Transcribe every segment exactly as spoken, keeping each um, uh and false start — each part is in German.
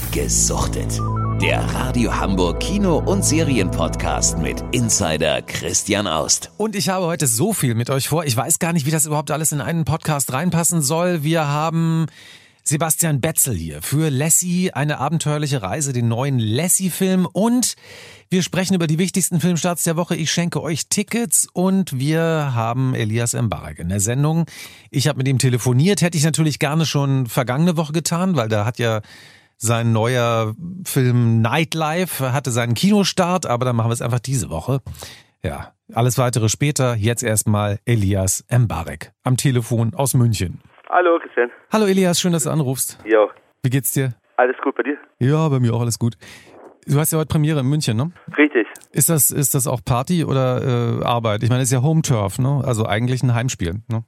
Gesuchtet. Der Radio Hamburg Kino- und Serienpodcast mit Insider Christian Aust. Und ich habe heute so viel mit euch vor. Ich weiß gar nicht, wie das überhaupt alles in einen Podcast reinpassen soll. Wir haben Sebastian Betzel hier für Lassie, eine abenteuerliche Reise, den neuen Lassie-Film. Und wir sprechen über die wichtigsten Filmstarts der Woche. Ich schenke euch Tickets und wir haben Elias Mbarek in der Sendung. Ich habe mit ihm telefoniert, hätte ich natürlich gerne schon vergangene Woche getan, weil da hat ja sein neuer Film Nightlife, hatte seinen Kinostart, aber dann machen wir es einfach diese Woche. Ja, alles weitere später. Jetzt erstmal Elias Mbarek am Telefon aus München. Hallo Christian. Hallo Elias, schön, dass du anrufst. Jo. Wie geht's dir? Alles gut bei dir? Ja, bei mir auch alles gut. Du hast ja heute Premiere in München, ne? Richtig. Ist das, ist das auch Party oder äh, Arbeit? Ich meine, es ist ja Home Turf, ne? Also eigentlich ein Heimspiel, ne?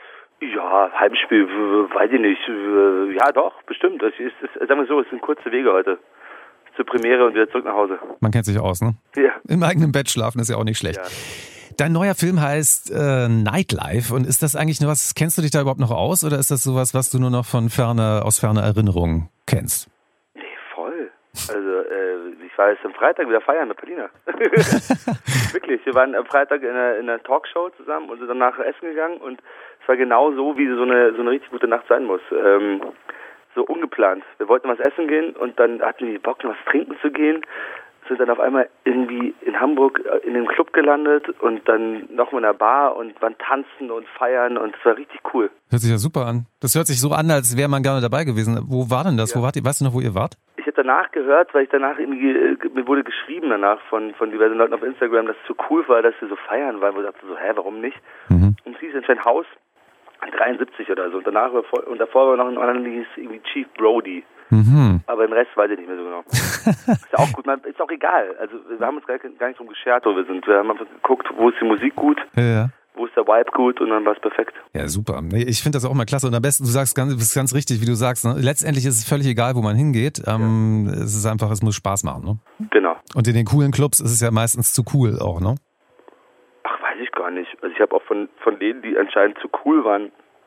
Ja, Heimspiel, weiß ich nicht. Ja doch, bestimmt. Das ist, das, sagen wir so, es sind kurze Wege heute. Zur Premiere und wieder zurück nach Hause. Man kennt sich aus, ne? Ja. Im eigenen Bett schlafen ist ja auch nicht schlecht. Ja. Dein neuer Film heißt äh, Nightlife und ist das eigentlich nur was, kennst du dich da überhaupt noch aus oder ist das sowas, was du nur noch von ferner, aus ferner Erinnerung kennst? Nee, voll. Also, äh, ich war jetzt am Freitag wieder feiern mit Paulina. Wirklich, wir waren am Freitag in einer, in einer Talkshow zusammen und sind danach essen gegangen und es war genau so, wie so eine, so eine richtig gute Nacht sein muss. Ähm, so ungeplant. Wir wollten was essen gehen und dann hatten wir Bock, noch was trinken zu gehen. Sind dann auf einmal irgendwie in Hamburg in dem Club gelandet und dann nochmal in der Bar und waren tanzen und feiern und es war richtig cool. Hört sich ja super an. Das hört sich so an, als wäre man gerne dabei gewesen. Wo war denn das? Ja. Wo wart ihr? Weißt du noch, wo ihr wart? Ich habe danach gehört, weil ich danach irgendwie, mir wurde geschrieben danach von, von diversen Leuten auf Instagram, dass es so cool war, dass wir so feiern waren. Wo ich dachte so, hä, warum nicht? Mhm. Und es hieß anscheinend Haus dreiundsiebzig oder so. Und danach und davor war noch ein anderer, die hieß irgendwie Chief Brody. Mhm. Aber den Rest weiß ich nicht mehr so genau. Ist ja auch gut, man, ist auch egal. Also wir haben uns gar, gar nicht drum geschert, wo wir sind. Wir haben einfach geguckt, wo ist die Musik gut, ja, ja. Wo ist der Vibe gut und dann war es perfekt. Ja, super. Ich finde das auch mal klasse. Und am besten, du sagst ganz, bist ganz richtig, wie du sagst. Ne? Letztendlich ist es völlig egal, wo man hingeht. Ähm, ja. Es ist einfach, es muss Spaß machen. Ne? Genau. Und in den coolen Clubs ist es ja meistens zu cool auch, ne? Ach, weiß ich gar nicht. Also ich habe auch von, von denen, die anscheinend zu cool waren,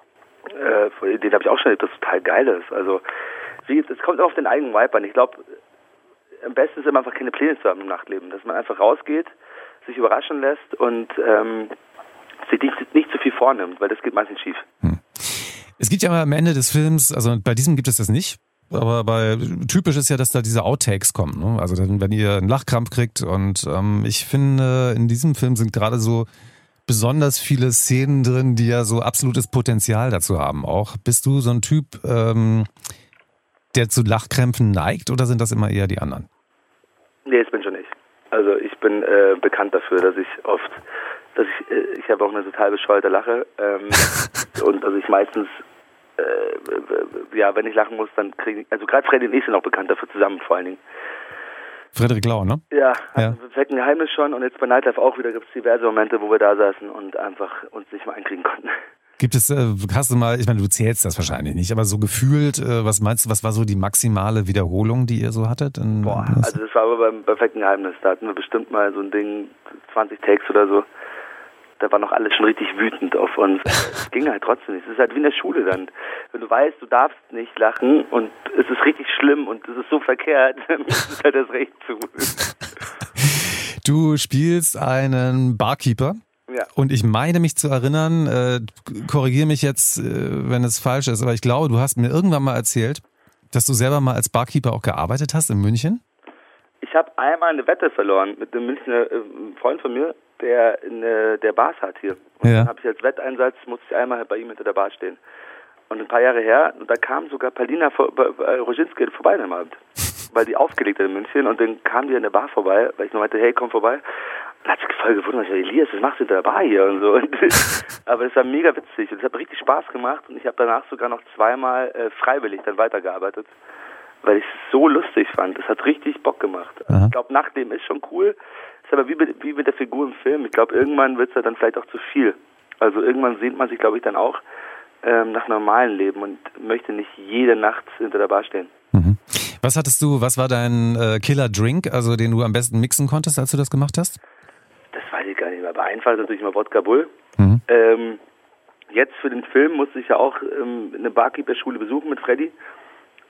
äh, von denen habe ich auch schon erlebt, das total geil ist. Also es kommt auch auf den eigenen Vibe an. Ich glaube, am besten ist immer einfach keine Pläne zu haben im Nachtleben. Dass man einfach rausgeht, sich überraschen lässt und ähm, sich nicht, nicht zu viel vornimmt, weil das geht meistens schief. Hm. Es gibt ja mal am Ende des Films, also bei diesem gibt es das nicht, aber bei typisch ist ja, dass da diese Outtakes kommen. Ne? Also dann, wenn ihr einen Lachkrampf kriegt und ähm, ich finde, in diesem Film sind gerade so besonders viele Szenen drin, die ja so absolutes Potenzial dazu haben auch. Bist du so ein Typ, ähm, der zu Lachkrämpfen neigt oder sind das immer eher die anderen? Nee, das bin schon ich. Also ich bin äh, bekannt dafür, dass ich oft, dass ich, äh, ich habe auch eine total bescheuerte Lache ähm, und also ich meistens, äh, ja, wenn ich lachen muss, dann kriege ich, also gerade Freddy und ich sind auch bekannt dafür zusammen vor allen Dingen. Frederik Lau, ne? Ja, ja. Also wir ein Geheimnis schon und jetzt bei Nightlife auch wieder gibt es diverse Momente, wo wir da saßen und einfach uns nicht mal einkriegen konnten. Gibt es, hast du mal, ich meine, du zählst das wahrscheinlich nicht, aber so gefühlt, was meinst du, was war so die maximale Wiederholung, die ihr so hattet? In, Boah, also das war aber beim perfekten Geheimnis, da hatten wir bestimmt mal so ein Ding, zwanzig Takes oder so, da war noch alles schon richtig wütend auf uns. Es ging halt trotzdem nicht, es ist halt wie in der Schule dann, wenn du weißt, du darfst nicht lachen und es ist richtig schlimm und es ist so verkehrt, dann ist es halt das Recht zu. Du spielst einen Barkeeper. Ja. Und ich meine mich zu erinnern, äh, korrigiere mich jetzt, äh, wenn es falsch ist, aber ich glaube, du hast mir irgendwann mal erzählt, dass du selber mal als Barkeeper auch gearbeitet hast in München? Ich habe einmal eine Wette verloren mit einem Münchner äh, Freund von mir, der eine, der Bars hat hier. Und ja. Dann habe ich als Wetteinsatz, musste ich einmal bei ihm hinter der Bar stehen. Und ein paar Jahre her, und da kam sogar Paulina vor, äh, Roginski vorbei am Abend, weil die aufgelegt hat in München und dann kam die an der Bar vorbei, weil ich nur meinte, hey, komm vorbei. Dann hat sich voll gewundert, ich Elias, was machst du da dabei hier und so. Aber es war mega witzig und es hat richtig Spaß gemacht und ich habe danach sogar noch zweimal äh, freiwillig dann weitergearbeitet, weil ich es so lustig fand. Es hat richtig Bock gemacht. Also ich glaube, Nachtleben ist schon cool, ist aber wie mit, wie mit der Figur im Film. Ich glaube, irgendwann wird es dann vielleicht auch zu viel. Also irgendwann sehnt man sich, glaube ich, dann auch ähm, nach normalem Leben und möchte nicht jede Nacht hinter der Bar stehen. Mhm. Was hattest du, was war dein äh, Killer-Drink, also den du am besten mixen konntest, als du das gemacht hast? Das weiß ich gar nicht mehr. Aber einfach natürlich mal Wodka Bull. Mhm. Ähm, jetzt für den Film musste ich ja auch ähm, eine Barkeeper-Schule besuchen mit Freddy.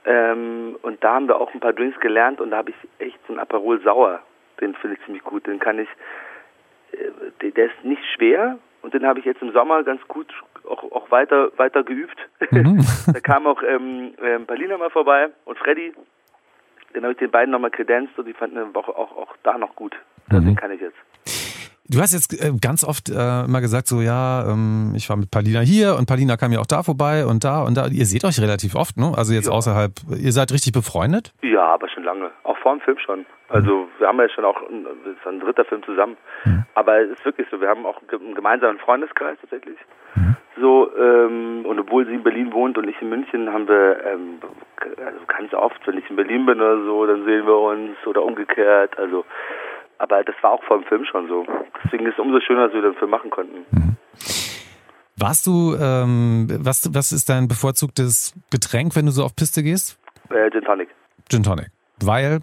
Ähm, und da haben wir auch ein paar Drinks gelernt und da habe ich echt so einen Aperol Sauer. Den finde ich ziemlich gut. Den kann ich, äh, der ist nicht schwer und den habe ich jetzt im Sommer ganz gut auch, auch weiter, weiter geübt. Mhm. Da kam auch ähm, ähm, Paulina mal vorbei und Freddy. Den habe ich den beiden nochmal kredenzt und die fanden den auch, auch, auch da noch gut. Mhm. Den kann ich jetzt. Du hast jetzt äh, ganz oft äh, immer gesagt, so ja, ähm, ich war mit Paulina hier und Paulina kam ja auch da vorbei und da und da. Ihr seht euch relativ oft, ne? Also jetzt ja. außerhalb, ihr seid richtig befreundet? Ja, aber schon lange. Auch vor dem Film schon. Also mhm. wir haben ja schon auch, das ist ein dritter Film zusammen. Mhm. Aber es ist wirklich so, wir haben auch einen gemeinsamen Freundeskreis tatsächlich. Mhm. So, ähm, und obwohl sie in Berlin wohnt und ich in München, haben wir ähm, also ganz oft, wenn ich in Berlin bin oder so, dann sehen wir uns oder umgekehrt, also aber das war auch vor dem Film schon so. Deswegen ist es umso schöner, dass wir den Film machen konnten. Mhm. Warst du, ähm, was, was ist dein bevorzugtes Getränk, wenn du so auf Piste gehst? Äh, Gin Tonic. Gin Tonic. Weil?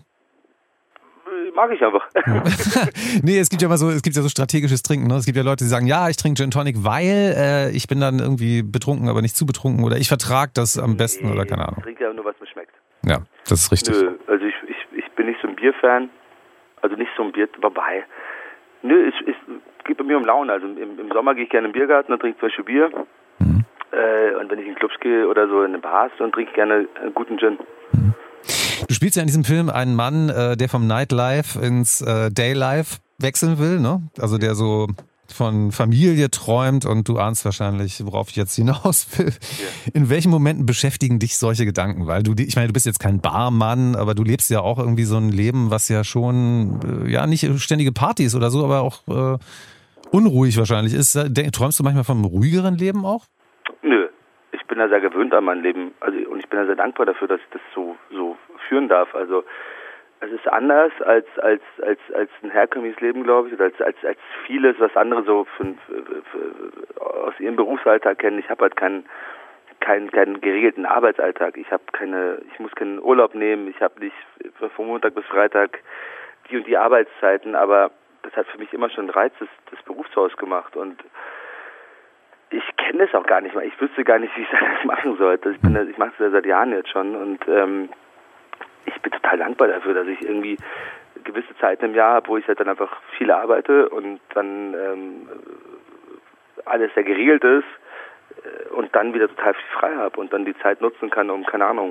Mag ich einfach. Nee, es gibt ja mal so, es gibt ja so strategisches Trinken. Ne? Es gibt ja Leute, die sagen, ja, ich trinke Gin Tonic, weil äh, ich bin dann irgendwie betrunken, aber nicht zu betrunken oder ich vertrage das am besten nee, oder keine Ahnung. Ich trinke ja nur, was mir schmeckt. Ja, das ist richtig. Nö, also ich, ich, ich bin nicht so ein Bierfan. Also nicht so ein Bier, wobei. Nö, es, es geht bei mir um Laune. Also im, im Sommer gehe ich gerne in den Biergarten und trinke zum Beispiel Bier. Mhm. Äh, und wenn ich in Clubs gehe oder so in eine Bar, dann trinke ich gerne einen guten Gin. Mhm. Du spielst ja in diesem Film einen Mann, äh, der vom Nightlife ins äh, Daylife wechseln will, ne? Also der so von Familie träumt und du ahnst wahrscheinlich, worauf ich jetzt hinaus will. Ja. In welchen Momenten beschäftigen dich solche Gedanken? Weil du, ich meine, du bist jetzt kein Barmann, aber du lebst ja auch irgendwie so ein Leben, was ja schon, ja, nicht ständige Partys oder so, aber auch äh, unruhig wahrscheinlich ist. Träumst du manchmal von einem ruhigeren Leben auch? Nö, ich bin da sehr gewöhnt an mein Leben. Also, und ich bin da sehr dankbar dafür, dass ich das so, so führen darf. Also, es ist anders als als als als ein herkömmliches Leben, glaube ich, oder als als als vieles, was andere so für, für, für, aus ihrem Berufsalltag kennen. Ich habe halt keinen keinen keinen geregelten Arbeitsalltag. Ich habe keine, ich muss keinen Urlaub nehmen. Ich habe nicht von Montag bis Freitag die und die Arbeitszeiten. Aber das hat für mich immer schon einen Reiz des, des Berufs ausgemacht und ich kenne es auch gar nicht mehr. Ich wüsste gar nicht, wie ich das machen sollte. Ich bin, ich mache es ja seit Jahren jetzt schon und ähm, ich bin total dankbar dafür, dass ich irgendwie gewisse Zeiten im Jahr habe, wo ich halt dann einfach viel arbeite und dann ähm, alles sehr geregelt ist äh, und dann wieder total viel frei habe und dann die Zeit nutzen kann, um, keine Ahnung,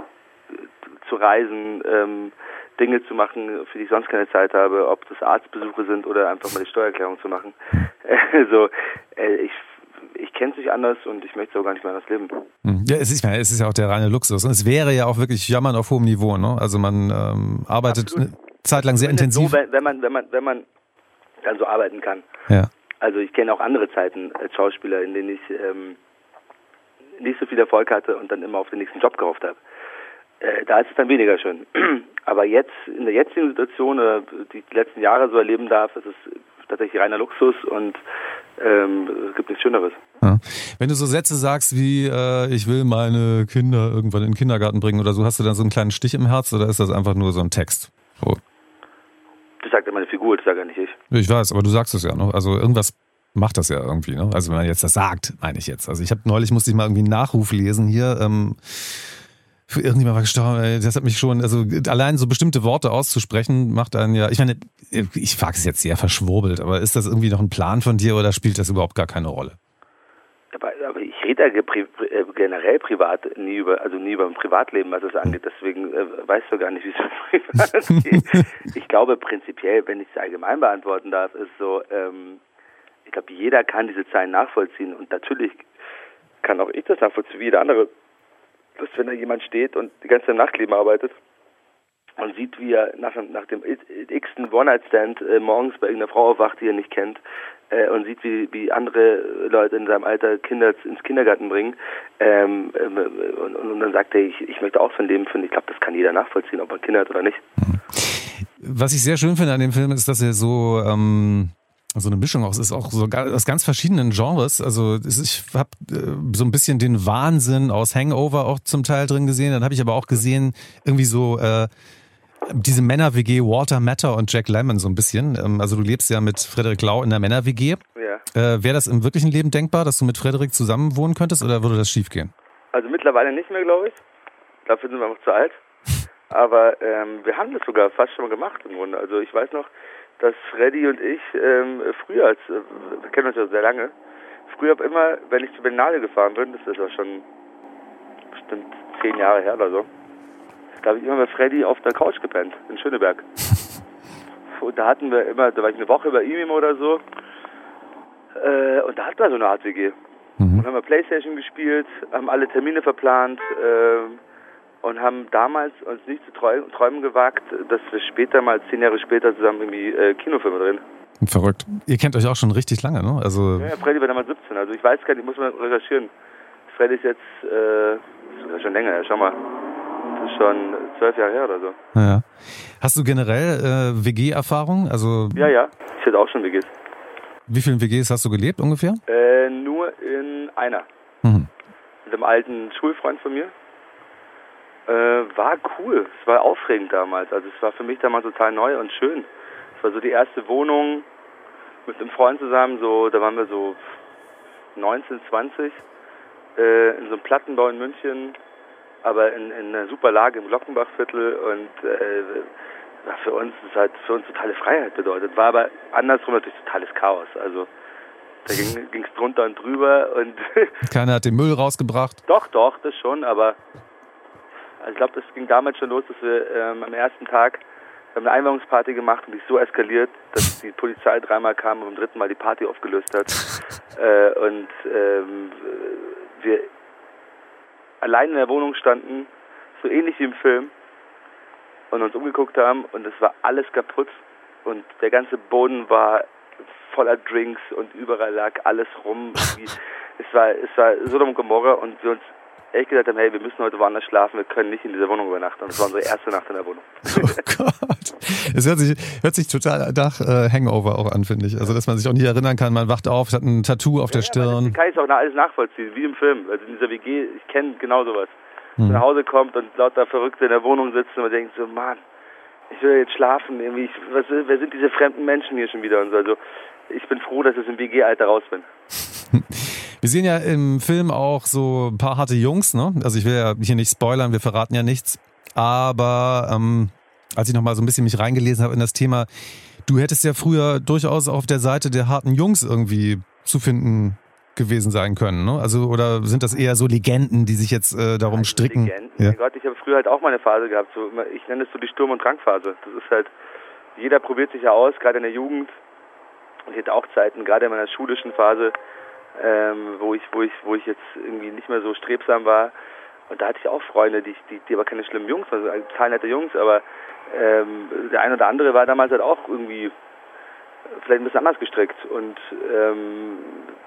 zu reisen, ähm, Dinge zu machen, für die ich sonst keine Zeit habe, ob das Arztbesuche sind oder einfach mal die Steuererklärung zu machen. Also äh, ich Ich kenne es nicht anders und ich möchte es auch gar nicht mehr anders leben. Ja, es ist, es ist ja auch der reine Luxus. Und es wäre ja auch wirklich Jammern auf hohem Niveau, ne? Also man ähm, arbeitet Absolut. eine Zeit lang sehr wenn intensiv. So, wenn, wenn man, wenn man, wenn man dann so arbeiten kann. Ja. Also ich kenne auch andere Zeiten als Schauspieler, in denen ich ähm, nicht so viel Erfolg hatte und dann immer auf den nächsten Job gehofft habe. Äh, da ist es dann weniger schön. Aber jetzt, in der jetzigen Situation, äh, die ich die letzten Jahre so erleben darf, ist es tatsächlich reiner Luxus und ähm, es gibt nichts Schöneres. Ja. Wenn du so Sätze sagst wie äh, ich will meine Kinder irgendwann in den Kindergarten bringen oder so, hast du dann so einen kleinen Stich im Herz oder ist das einfach nur so ein Text? So. Das sagt ja meine Figur, das sage ja nicht ich. Ich weiß, aber du sagst es ja noch. Also irgendwas macht das ja irgendwie, ne? Also wenn man jetzt das sagt, meine ich jetzt. Also ich habe neulich, musste ich mal irgendwie einen Nachruf lesen hier, ähm, für irgendjemand war gestorben, das hat mich schon, also allein so bestimmte Worte auszusprechen, macht einen ja, ich meine, ich frage es jetzt sehr verschwurbelt, aber ist das irgendwie noch ein Plan von dir oder spielt das überhaupt gar keine Rolle? Aber, aber ich rede ja generell privat nie über, also nie über ein Privatleben, was es angeht, deswegen äh, weißt du gar nicht, wie es privat geht. Ich glaube prinzipiell, wenn ich es allgemein beantworten darf, ist so, ähm, ich glaube, jeder kann diese Zahlen nachvollziehen und natürlich kann auch ich das nachvollziehen, wie jeder andere. Dass wenn da jemand steht und die ganze Zeit im Nachtleben arbeitet und sieht, wie er nach, nach dem x-ten One-Night-Stand äh, morgens bei irgendeiner Frau aufwacht, die er nicht kennt äh, und sieht, wie, wie andere Leute in seinem Alter Kinder ins Kindergarten bringen ähm, äh, und, und dann sagt er, ich, ich möchte auch so ein Leben finden. Ich glaube, das kann jeder nachvollziehen, ob er Kinder hat oder nicht. Was ich sehr schön finde an dem Film ist, dass er so... Ähm so eine Mischung aus ist auch so aus ganz verschiedenen Genres. Also ich habe so ein bisschen den Wahnsinn aus Hangover auch zum Teil drin gesehen. Dann habe ich aber auch gesehen irgendwie so äh, diese Männer-W G Walter Matthau und Jack Lemmon so ein bisschen. Also du lebst ja mit Frederik Lau in der Männer-W G. Ja. Äh, wäre das im wirklichen Leben denkbar, dass du mit Frederik zusammen wohnen könntest oder würde das schief gehen? Also mittlerweile nicht mehr, glaube ich. dafür sind wir einfach zu alt. Aber ähm, wir haben das sogar fast schon mal gemacht im Grunde. Also ich weiß noch, dass Freddy und ich ähm, früher, als, äh, wir kennen uns ja sehr lange, früher immer, wenn ich zur Berlinale gefahren bin, das ist ja schon bestimmt zehn Jahre her oder so, da habe ich immer mit Freddy auf der Couch gepennt, in Schöneberg. Und da hatten wir immer, da war ich eine Woche bei ihm oder so, äh, und da hatten wir so eine Art W G. Mhm. Und haben wir Playstation gespielt, haben alle Termine verplant, äh, und haben damals uns nicht zu träumen, träumen gewagt, dass wir später mal, zehn Jahre später, zusammen irgendwie äh, Kinofilme drehen. Verrückt. Ihr kennt euch auch schon richtig lange, ne? Also ja, Freddy war damals siebzehn, also ich weiß gar nicht, muss man recherchieren. Freddy ist jetzt äh, ist schon länger, schau mal, das ist schon zwölf Jahre her oder so. Ja. Hast du generell äh, W G-Erfahrung? Also ja, ja, ich hatte auch schon W Gs. Wie vielen W Gs hast du gelebt ungefähr? Äh, nur in einer. Mhm. Mit einem alten Schulfreund von mir. Äh, war cool, es war aufregend damals, also es war für mich damals total neu und schön. Es war so die erste Wohnung mit einem Freund zusammen, so, da waren wir so neunzehn, zwanzig, äh, in so einem Plattenbau in München, aber in, in einer super Lage im Glockenbachviertel und äh, war für uns, das hat für uns totale Freiheit bedeutet, war aber andersrum natürlich totales Chaos, also da ging es drunter und drüber und keiner hat den Müll rausgebracht? Doch, doch, das schon, aber also ich glaube, das ging damals schon los, dass wir ähm, am ersten Tag wir haben eine Einweihungsparty gemacht und die ist so eskaliert, dass die Polizei dreimal kam und beim dritten Mal die Party aufgelöst hat. äh, und ähm, wir allein in der Wohnung standen, so ähnlich wie im Film, und uns umgeguckt haben und es war alles kaputt und der ganze Boden war voller Drinks und überall lag alles rum. es war es war Sodom und Gomorra und wir uns echt gesagt haben, hey, wir müssen heute woanders schlafen, wir können nicht in dieser Wohnung übernachten. Und das war unsere erste Nacht in der Wohnung. Oh Gott. Es hört sich, hört sich total nach äh, Hangover auch an, finde ich. Also, dass man sich auch nicht erinnern kann, man wacht auf, hat ein Tattoo auf ja, der Stirn. Das kann ich auch alles nachvollziehen, wie im Film. Also in dieser W G, ich kenne genau sowas. Hm. Nach Hause kommt und lauter Verrückte in der Wohnung sitzen und man denkt so, Mann, ich will jetzt schlafen, irgendwie, ich, was, wer sind diese fremden Menschen hier schon wieder und so. Also, ich bin froh, dass ich im W G-Alter raus bin. Wir sehen ja im Film auch so ein paar harte Jungs, ne? Also ich will ja hier nicht spoilern, wir verraten ja nichts. Aber ähm, als ich nochmal so ein bisschen mich reingelesen habe in das Thema, du hättest ja früher durchaus auf der Seite der harten Jungs irgendwie zu finden gewesen sein können, ne? Also oder sind das eher so Legenden, die sich jetzt äh, darum also stricken? Legenden? Ja. Mein Gott, ich habe früher halt auch mal eine Phase gehabt. So, ich nenne es so die Sturm- und Drangphase. Das ist halt, jeder probiert sich ja aus, gerade in der Jugend. Und ich hatte auch Zeiten, gerade in meiner schulischen Phase, Ähm, wo ich, wo ich, wo ich jetzt irgendwie nicht mehr so strebsam war. Und da hatte ich auch Freunde, die, die, die aber keine schlimmen Jungs, also total nette Jungs, aber ähm, der eine oder andere war damals halt auch irgendwie vielleicht ein bisschen anders gestrickt. Und ähm,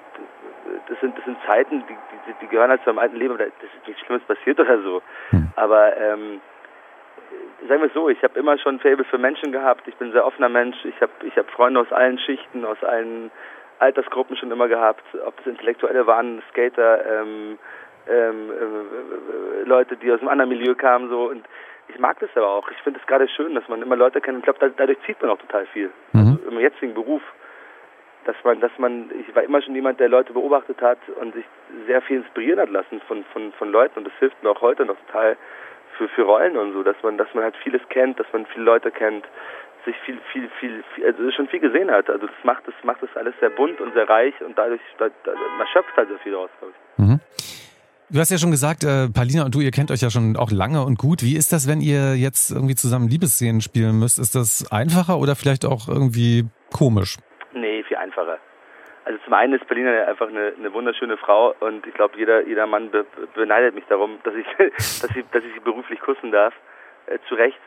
das sind, das sind Zeiten, die, die, die gehören halt zu meinem alten Leben, da ist nichts Schlimmes passiert oder so. Hm. Aber ähm, sagen wir es so, ich habe immer schon ein Faible für Menschen gehabt, ich bin ein sehr offener Mensch, ich habe ich hab Freunde aus allen Schichten, aus allen Altersgruppen schon immer gehabt, ob das Intellektuelle waren, Skater, ähm, ähm, äh, Leute, die aus einem anderen Milieu kamen, so, und ich mag das aber auch. Ich finde es gerade schön, dass man immer Leute kennt. Ich glaube, dadurch zieht man auch total viel. Mhm. Also im jetzigen Beruf, dass man, dass man, ich war immer schon jemand, der Leute beobachtet hat und sich sehr viel inspirieren hat lassen von, von, von Leuten, und das hilft mir auch heute noch total für, für Rollen und so, dass man, dass man halt vieles kennt, dass man viele Leute kennt, sich viel, viel, viel, viel, also schon viel gesehen hat. Also das macht das, macht das alles sehr bunt und sehr reich und dadurch, da, da, man schöpft halt so viel raus, glaube ich. Mhm. Du hast ja schon gesagt, äh, Paulina und du, ihr kennt euch ja schon auch lange und gut. Wie ist das, wenn ihr jetzt irgendwie zusammen Liebesszenen spielen müsst? Ist das einfacher oder vielleicht auch irgendwie komisch? Nee, viel einfacher. Also zum einen ist Paulina einfach eine, eine wunderschöne Frau und ich glaube, jeder, jeder Mann be, beneidet mich darum, dass ich, dass ich, dass ich sie beruflich kussen darf. Äh, zu Recht.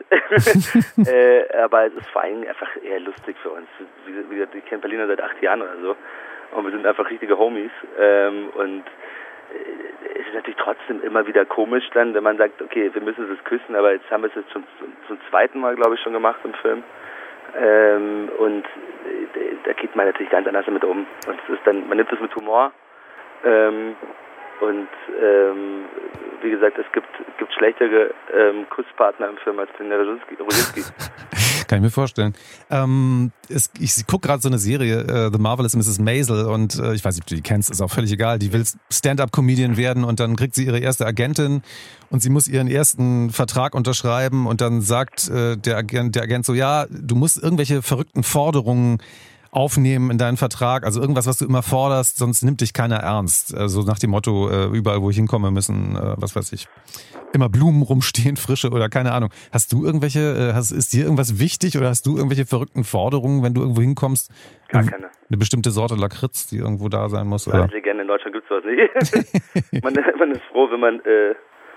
äh, aber es ist vor allem einfach eher lustig für uns. Wie, wie gesagt, ich kenne Paulina seit acht Jahren oder so. Und wir sind einfach richtige Homies. Ähm, und äh, es ist natürlich trotzdem immer wieder komisch dann, wenn man sagt, okay, wir müssen uns küssen, aber jetzt haben wir es jetzt schon zum, zum zweiten Mal, glaube ich, schon gemacht im Film. Ähm, und äh, da geht man natürlich ganz anders damit um. Und es ist dann, man nimmt es mit Humor. Ähm, Und ähm, wie gesagt, es gibt, gibt schlechtere ähm, Kusspartner im Film als Paulina Rosinski. Kann ich mir vorstellen. Ähm, es, ich gucke gerade so eine Serie, äh, The Marvelous Missus Maisel, und äh, ich weiß nicht, ob du die kennst, ist auch völlig egal. Die will Stand-up-Comedian werden und dann kriegt sie ihre erste Agentin und sie muss ihren ersten Vertrag unterschreiben und dann sagt äh, der Agent, der Agent so, ja, du musst irgendwelche verrückten Forderungen aufnehmen in deinen Vertrag, also irgendwas, was du immer forderst, sonst nimmt dich keiner ernst. Also nach dem Motto, äh, überall, wo ich hinkomme, müssen, äh, was weiß ich, immer Blumen rumstehen, frische oder keine Ahnung. Hast du irgendwelche, äh, hast, ist dir irgendwas wichtig oder hast du irgendwelche verrückten Forderungen, wenn du irgendwo hinkommst? Gar keine. Eine bestimmte Sorte Lakritz, die irgendwo da sein muss? Oder? Legende, in Deutschland gibt es sowas nicht. man, man ist froh, wenn man, äh,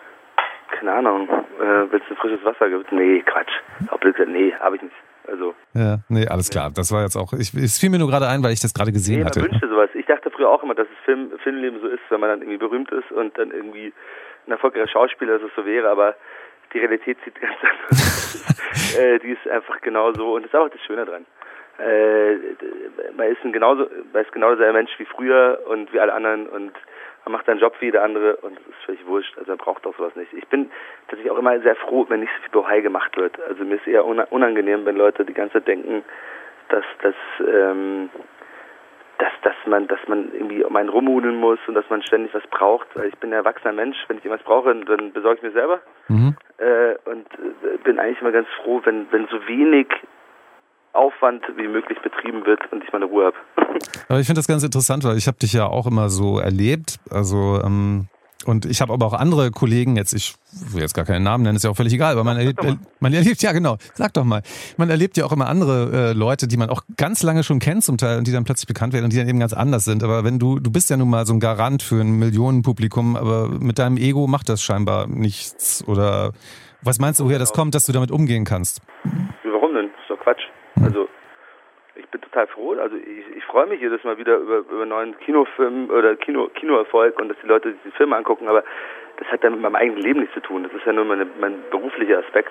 keine Ahnung, äh, wenn es ein frisches Wasser gibt. Nee, Quatsch. Nee, habe ich nicht. Also, ja, nee, alles klar. Das war jetzt auch, ich, es fiel mir nur gerade ein, weil ich das gerade gesehen nee, hatte. Man wünschte sowas. Ich dachte früher auch immer, dass es Film, Filmleben so ist, wenn man dann irgendwie berühmt ist und dann irgendwie ein erfolgreicher Schauspieler, dass es so wäre, aber die Realität sieht ganz anders aus. äh, die ist einfach genauso, und das ist auch das Schöne dran. Äh, man ist ein genauso, man ist genau derselbe Mensch wie früher und wie alle anderen, und man macht seinen Job wie jeder andere und es ist völlig wurscht, also man braucht auch sowas nicht. Ich bin tatsächlich auch immer sehr froh, wenn nicht so viel Bohai gemacht wird. Also mir ist eher unangenehm, wenn Leute die ganze Zeit denken, dass, dass, ähm, dass, dass man, dass man irgendwie um einen rumhudeln muss und dass man ständig was braucht. Weil ich bin ein erwachsener Mensch, wenn ich irgendwas brauche, dann besorge ich mir selber. Mhm. Äh, und äh, bin eigentlich immer ganz froh, wenn, wenn so wenig Aufwand wie möglich betrieben wird und ich meine Ruhe habe. Aber ich finde das ganz interessant, weil ich habe dich ja auch immer so erlebt, also ähm, und ich habe aber auch andere Kollegen, jetzt ich will jetzt gar keinen Namen nennen, ist ja auch völlig egal, aber man erlebt, man erlebt, ja genau, sag doch mal, man erlebt ja auch immer andere äh, Leute, die man auch ganz lange schon kennt zum Teil und die dann plötzlich bekannt werden und die dann eben ganz anders sind, aber wenn du, du bist ja nun mal so ein Garant für ein Millionenpublikum, aber mit deinem Ego macht das scheinbar nichts, oder was meinst du, woher das kommt, dass du damit umgehen kannst? Warum denn? Das ist doch Quatsch. Also ich bin total froh, also ich, ich freue mich jedes Mal wieder über, über neuen Kinofilm oder Kino, Kinoerfolg und dass die Leute diese Filme angucken, aber das hat dann mit meinem eigenen Leben nichts zu tun. Das ist ja nur meine, mein beruflicher Aspekt.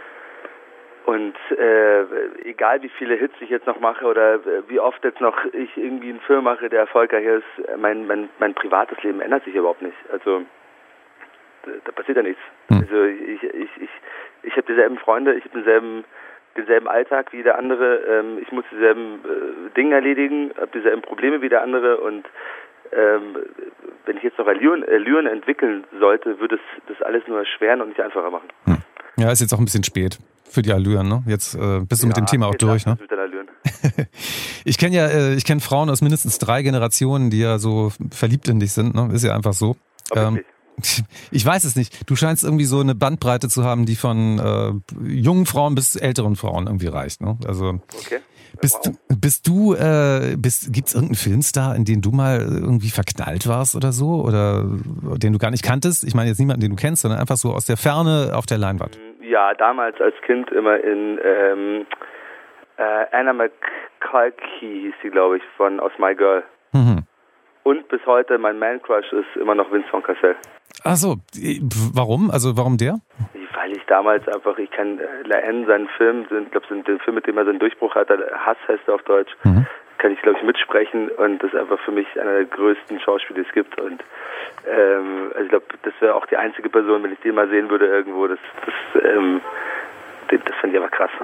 Und äh, egal wie viele Hits ich jetzt noch mache oder wie oft jetzt noch ich irgendwie einen Film mache, der erfolgreich ist, mein, mein, mein privates Leben ändert sich überhaupt nicht. Also da, da passiert ja nichts. Hm. Also ich, ich, ich, ich habe dieselben Freunde, ich habe denselben denselben Alltag wie der andere, ähm, ich muss dieselben äh, Dinge erledigen, habe dieselben Probleme wie der andere und ähm, wenn ich jetzt noch Allüren, Allüren entwickeln sollte, würde es das alles nur erschweren und nicht einfacher machen. Hm. Ja, ist jetzt auch ein bisschen spät für die Allüren, ne? Jetzt äh, bist du ja mit dem Thema auch durch, ne? Mit den Allüren. Ich kenne ja, äh, ich kenne Frauen aus mindestens drei Generationen, die ja so verliebt in dich sind, ne? Ist ja einfach so. Ähm, Ich weiß es nicht. Du scheinst irgendwie so eine Bandbreite zu haben, die von äh, jungen Frauen bis älteren Frauen irgendwie reicht. Ne? Also okay. bist wow. du, bist du, äh, bist, gibt's irgendeinen Filmstar, in den du mal irgendwie verknallt warst oder so, oder den du gar nicht kanntest? Ich meine jetzt niemanden, den du kennst, sondern einfach so aus der Ferne auf der Leinwand. Ja, damals als Kind immer in ähm, äh, Anna McCulkey hieß sie, glaube ich, von aus My Girl. Mhm. Und bis heute mein Man-Crush ist immer noch Vince von Cassel. Ach so, warum? Also warum der? Weil ich damals einfach, ich kann La Haine, seinen Film, ich glaube, den Film, mit dem er seinen Durchbruch hatte, Hass heißt er auf Deutsch, mhm. kann ich, glaube ich, mitsprechen und das ist einfach für mich einer der größten Schauspieler, die es gibt und ähm, also ich glaube, das wäre auch die einzige Person, wenn ich den mal sehen würde irgendwo, das, das, ähm, das, das fand ich aber krass.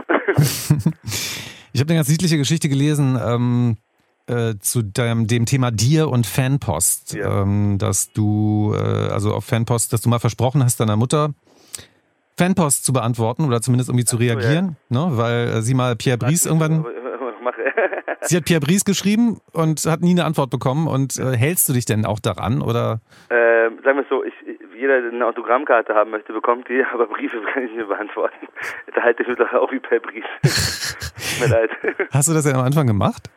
Ich habe eine ganz niedliche Geschichte gelesen, ähm, Äh, zu dem, dem Thema Dir und Fanpost, ja. ähm, dass du, äh, also auf Fanpost, dass du mal versprochen hast, deiner Mutter Fanpost zu beantworten oder zumindest irgendwie zu reagieren, oh, ja. ne? Weil äh, sie mal Pierre Brice irgendwann, sie hat Pierre Brice geschrieben und hat nie eine Antwort bekommen und äh, hältst du dich denn auch daran, oder? Äh, sagen wir es so, ich, jeder, der eine Autogrammkarte haben möchte, bekommt die, aber Briefe kann ich nicht beantworten. Da halte ich mich doch auch wie per Brief. Tut mir leid. Hast du das denn am Anfang gemacht?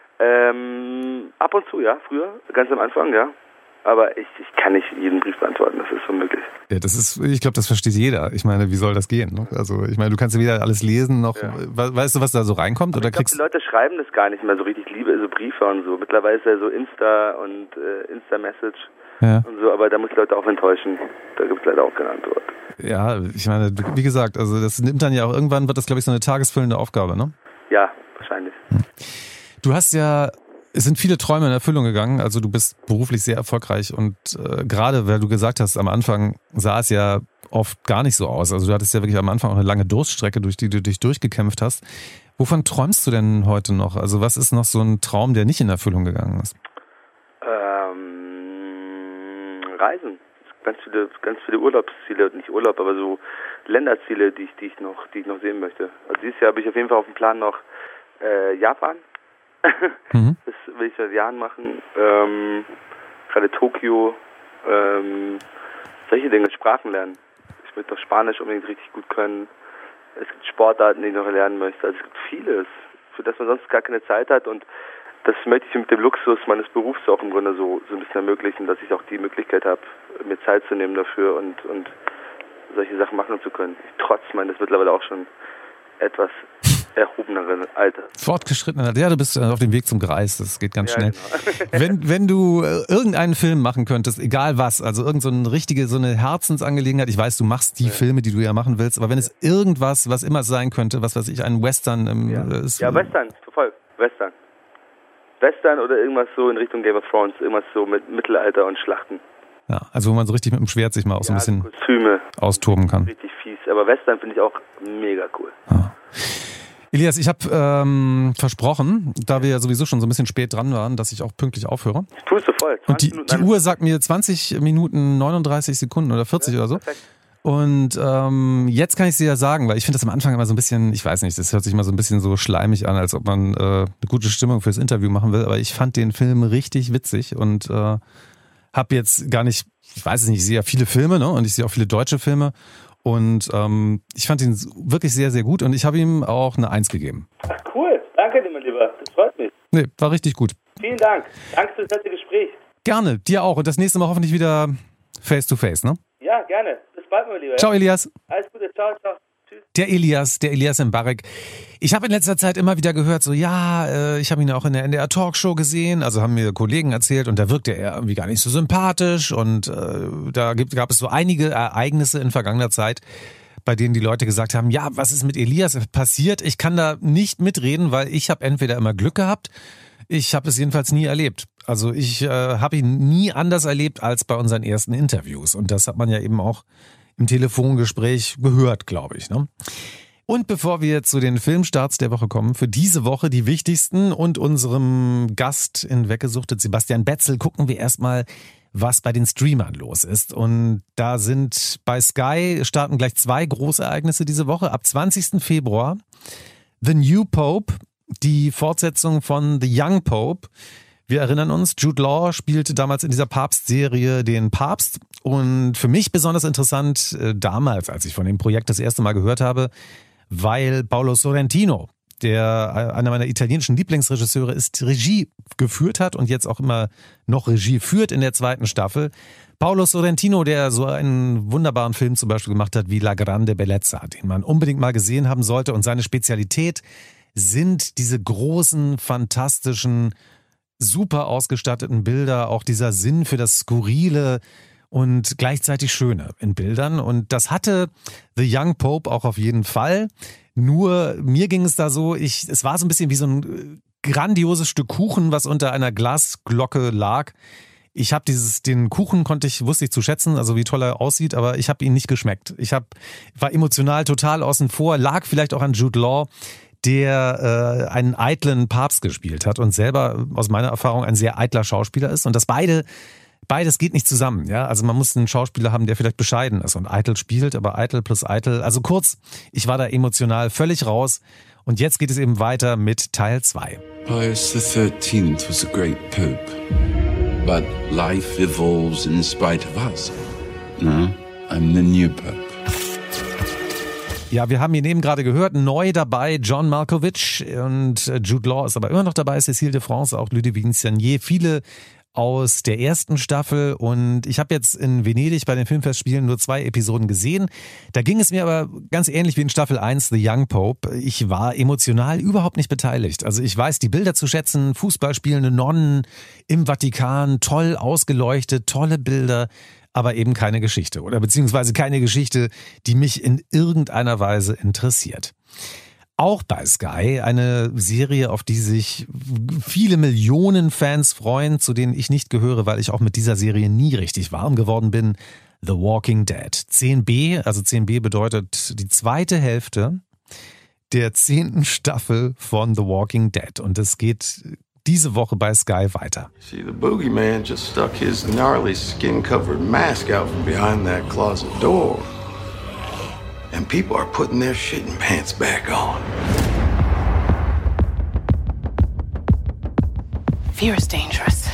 Ähm, ab und zu, ja, früher, ganz am Anfang, ja. Aber ich, ich kann nicht jeden Brief beantworten, das ist unmöglich. Ja, das ist, ich glaube, das versteht jeder. Ich meine, wie soll das gehen? Ne? Also, ich meine, du kannst ja wieder alles lesen noch. Ja. Weißt du, was da so reinkommt? Oder ich glaube, die Leute schreiben das gar nicht mehr so richtig, liebe, so Briefe und so. Mittlerweile ist ja so Insta und äh, Insta-Message ja. und so, aber da muss die Leute auch enttäuschen. Da gibt es leider auch keine Antwort. Ja, ich meine, wie gesagt, also das nimmt dann ja auch irgendwann, wird das, glaube ich, so eine tagesfüllende Aufgabe, ne? Ja, wahrscheinlich. Hm. Du hast ja Es sind viele Träume in Erfüllung gegangen. Also du bist beruflich sehr erfolgreich und äh, gerade, weil du gesagt hast, am Anfang sah es ja oft gar nicht so aus. Also du hattest ja wirklich am Anfang auch eine lange Durststrecke, durch die du dich durchgekämpft hast. Wovon träumst du denn heute noch? Also was ist noch so ein Traum, der nicht in Erfüllung gegangen ist? Ähm, Reisen. Ganz viele, ganz viele Urlaubsziele, nicht Urlaub, aber so Länderziele, die ich, die ich noch, die ich noch sehen möchte. Also dieses Jahr habe ich auf jeden Fall auf dem Plan noch äh, Japan. Mhm. Das will ich seit Jahren machen. Ähm, gerade Tokio, ähm, solche Dinge, Sprachen lernen. Ich möchte noch Spanisch unbedingt richtig gut können. Es gibt Sportarten, die ich noch lernen möchte. Also es gibt vieles, für das man sonst gar keine Zeit hat, und das möchte ich mit dem Luxus meines Berufs auch im Grunde so, so ein bisschen ermöglichen, dass ich auch die Möglichkeit habe, mir Zeit zu nehmen dafür und, und solche Sachen machen zu können. Trotz meines mittlerweile auch schon etwas erhobeneren Alter. Fortgeschrittener, ja, du bist auf dem Weg zum Greis, das geht ganz ja, schnell. Genau. wenn, wenn du irgendeinen Film machen könntest, egal was, also irgend so eine richtige, so eine Herzensangelegenheit, ich weiß, du machst die ja. Filme, die du ja machen willst, aber wenn es irgendwas, was immer sein könnte, was weiß ich, ein Western im, ja. Ist, ja, Western, voll, Western. Western oder irgendwas so in Richtung Game of Thrones, irgendwas so mit Mittelalter und Schlachten. Ja, also wo man so richtig mit dem Schwert sich mal auch so ein ja, bisschen Kostüme austoben kann. Richtig fies, aber Western finde ich auch mega cool. Ja. Elias, ich habe ähm, versprochen, da wir ja sowieso schon so ein bisschen spät dran waren, dass ich auch pünktlich aufhöre. Das tust du voll. Und die, die Uhr sagt mir zwanzig Minuten neununddreißig Sekunden oder vierzig ja, oder so. Perfekt. Und ähm, jetzt kann ich dir ja sagen, weil ich finde das am Anfang immer so ein bisschen, ich weiß nicht, das hört sich immer so ein bisschen so schleimig an, als ob man äh, eine gute Stimmung fürs Interview machen will, aber ich fand den Film richtig witzig und äh, habe jetzt gar nicht, ich weiß es nicht, ich sehe ja viele Filme, ne, und ich sehe auch viele deutsche Filme und ähm, ich fand ihn wirklich sehr, sehr gut und ich habe ihm auch eine Eins gegeben. Ach cool, danke dir, mein Lieber, das freut mich. Nee, war richtig gut. Vielen Dank, danke für das nette Gespräch. Gerne, dir auch und das nächste Mal hoffentlich wieder face to face, ne? Ja, gerne. Bis bald, mein Lieber. Ciao, Elias. Alles Gute, ciao, ciao. Tschüss. Der Elias, der Elias Mbarek. Ich habe in letzter Zeit immer wieder gehört, so ja, äh, ich habe ihn auch in der N D R Talkshow gesehen, also haben mir Kollegen erzählt und da wirkte er irgendwie gar nicht so sympathisch und äh, da gibt, gab es so einige Ereignisse in vergangener Zeit, bei denen die Leute gesagt haben, ja, was ist mit Elias passiert? Ich kann da nicht mitreden, weil ich habe entweder immer Glück gehabt, ich habe es jedenfalls nie erlebt. Also ich äh, habe ihn nie anders erlebt als bei unseren ersten Interviews. Und das hat man ja eben auch im Telefongespräch gehört, glaube ich. Ne? Und bevor wir zu den Filmstarts der Woche kommen, für diese Woche die wichtigsten und unserem Gast in Weggesuchtet, Sebastian Betzel, gucken wir erstmal, was bei den Streamern los ist. Und da sind bei Sky starten gleich zwei Großereignisse diese Woche. Ab zwanzigsten Februar The New Pope, die Fortsetzung von The Young Pope. Wir erinnern uns, Jude Law spielte damals in dieser Papst-Serie den Papst. Und für mich besonders interessant äh, damals, als ich von dem Projekt das erste Mal gehört habe, weil Paolo Sorrentino, der einer meiner italienischen Lieblingsregisseure ist, Regie geführt hat und jetzt auch immer noch Regie führt in der zweiten Staffel. Paolo Sorrentino, der so einen wunderbaren Film zum Beispiel gemacht hat wie La Grande Bellezza, den man unbedingt mal gesehen haben sollte. Und seine Spezialität sind diese großen, fantastischen, super ausgestatteten Bilder, auch dieser Sinn für das Skurrile und gleichzeitig Schöne in Bildern. Und das hatte The Young Pope auch auf jeden Fall. Nur mir ging es da so, ich, es war so ein bisschen wie so ein grandioses Stück Kuchen, was unter einer Glasglocke lag. Ich habe dieses, den Kuchen konnte ich, wusste ich zu schätzen, also wie toll er aussieht, aber ich habe ihn nicht geschmeckt. Ich hab, war emotional total außen vor, lag vielleicht auch an Jude Law, der äh, einen eitlen Papst gespielt hat und selber aus meiner Erfahrung ein sehr eitler Schauspieler ist. Und das beide, beides geht nicht zusammen. Ja, also man muss einen Schauspieler haben, der vielleicht bescheiden ist und eitel spielt, aber eitel plus eitel. Also kurz, ich war da emotional völlig raus. Und jetzt geht es eben weiter mit Teil zwei. Pius the thirteenth was a great pope, but life evolves in spite of us. No, I'm the new pope. Ja, wir haben ihn eben gerade gehört, neu dabei John Malkovich und Jude Law ist aber immer noch dabei, Cécile de France, auch Ludivine Sagnier, viele aus der ersten Staffel und ich habe jetzt in Venedig bei den Filmfestspielen nur zwei Episoden gesehen. Da ging es mir aber ganz ähnlich wie in Staffel eins, The Young Pope. Ich war emotional überhaupt nicht beteiligt. Also ich weiß die Bilder zu schätzen, Fußballspielende Nonnen im Vatikan, toll ausgeleuchtet, tolle Bilder, aber eben keine Geschichte oder beziehungsweise keine Geschichte, die mich in irgendeiner Weise interessiert. Auch bei Sky, eine Serie, auf die sich viele Millionen Fans freuen, zu denen ich nicht gehöre, weil ich auch mit dieser Serie nie richtig warm geworden bin. The Walking Dead. zehn b, also zehn b bedeutet die zweite Hälfte der zehnten Staffel von The Walking Dead. Und es geht diese Woche bei Sky weiter. See, the boogeyman just stuck his gnarly skin-covered mask out from behind that closet door. And people are putting their shitting pants back on. Fear is dangerous.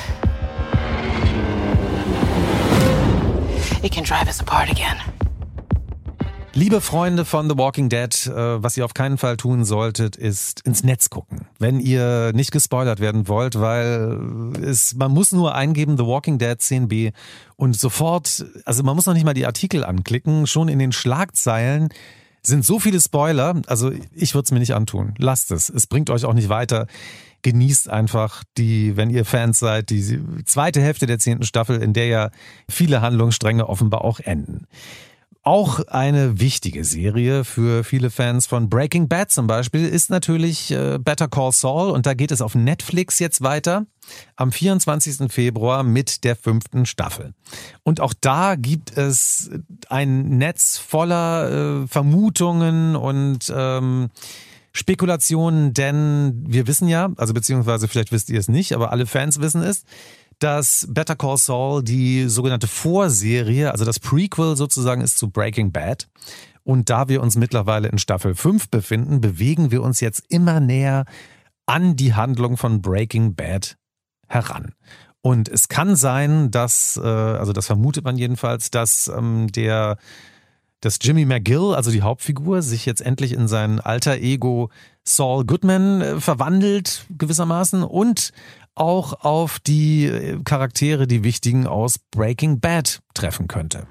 It can drive us apart again. Liebe Freunde von The Walking Dead, was ihr auf keinen Fall tun solltet, ist ins Netz gucken. Wenn ihr nicht gespoilert werden wollt, weil es, man muss nur eingeben The Walking Dead zehn b und sofort, also man muss noch nicht mal die Artikel anklicken, schon in den Schlagzeilen sind so viele Spoiler, also ich würde es mir nicht antun. Lasst es, es bringt euch auch nicht weiter. Genießt einfach die, wenn ihr Fans seid, die zweite Hälfte der zehnten Staffel, in der ja viele Handlungsstränge offenbar auch enden. Auch eine wichtige Serie für viele Fans von Breaking Bad zum Beispiel ist natürlich Better Call Saul und da geht es auf Netflix jetzt weiter am vierundzwanzigsten Februar mit der fünften Staffel. Und auch da gibt es ein Netz voller äh, Vermutungen und ähm, Spekulationen, denn wir wissen ja, also beziehungsweise vielleicht wisst ihr es nicht, aber alle Fans wissen es, dass Better Call Saul die sogenannte Vorserie, also das Prequel sozusagen ist zu Breaking Bad. Und da wir uns mittlerweile in Staffel fünf befinden, bewegen wir uns jetzt immer näher an die Handlung von Breaking Bad heran. Und es kann sein, dass, also das vermutet man jedenfalls, dass der, dass Jimmy McGill, also die Hauptfigur, sich jetzt endlich in sein alter Ego Saul Goodman verwandelt gewissermaßen und auch auf die Charaktere, die wichtigen aus Breaking Bad treffen könnte.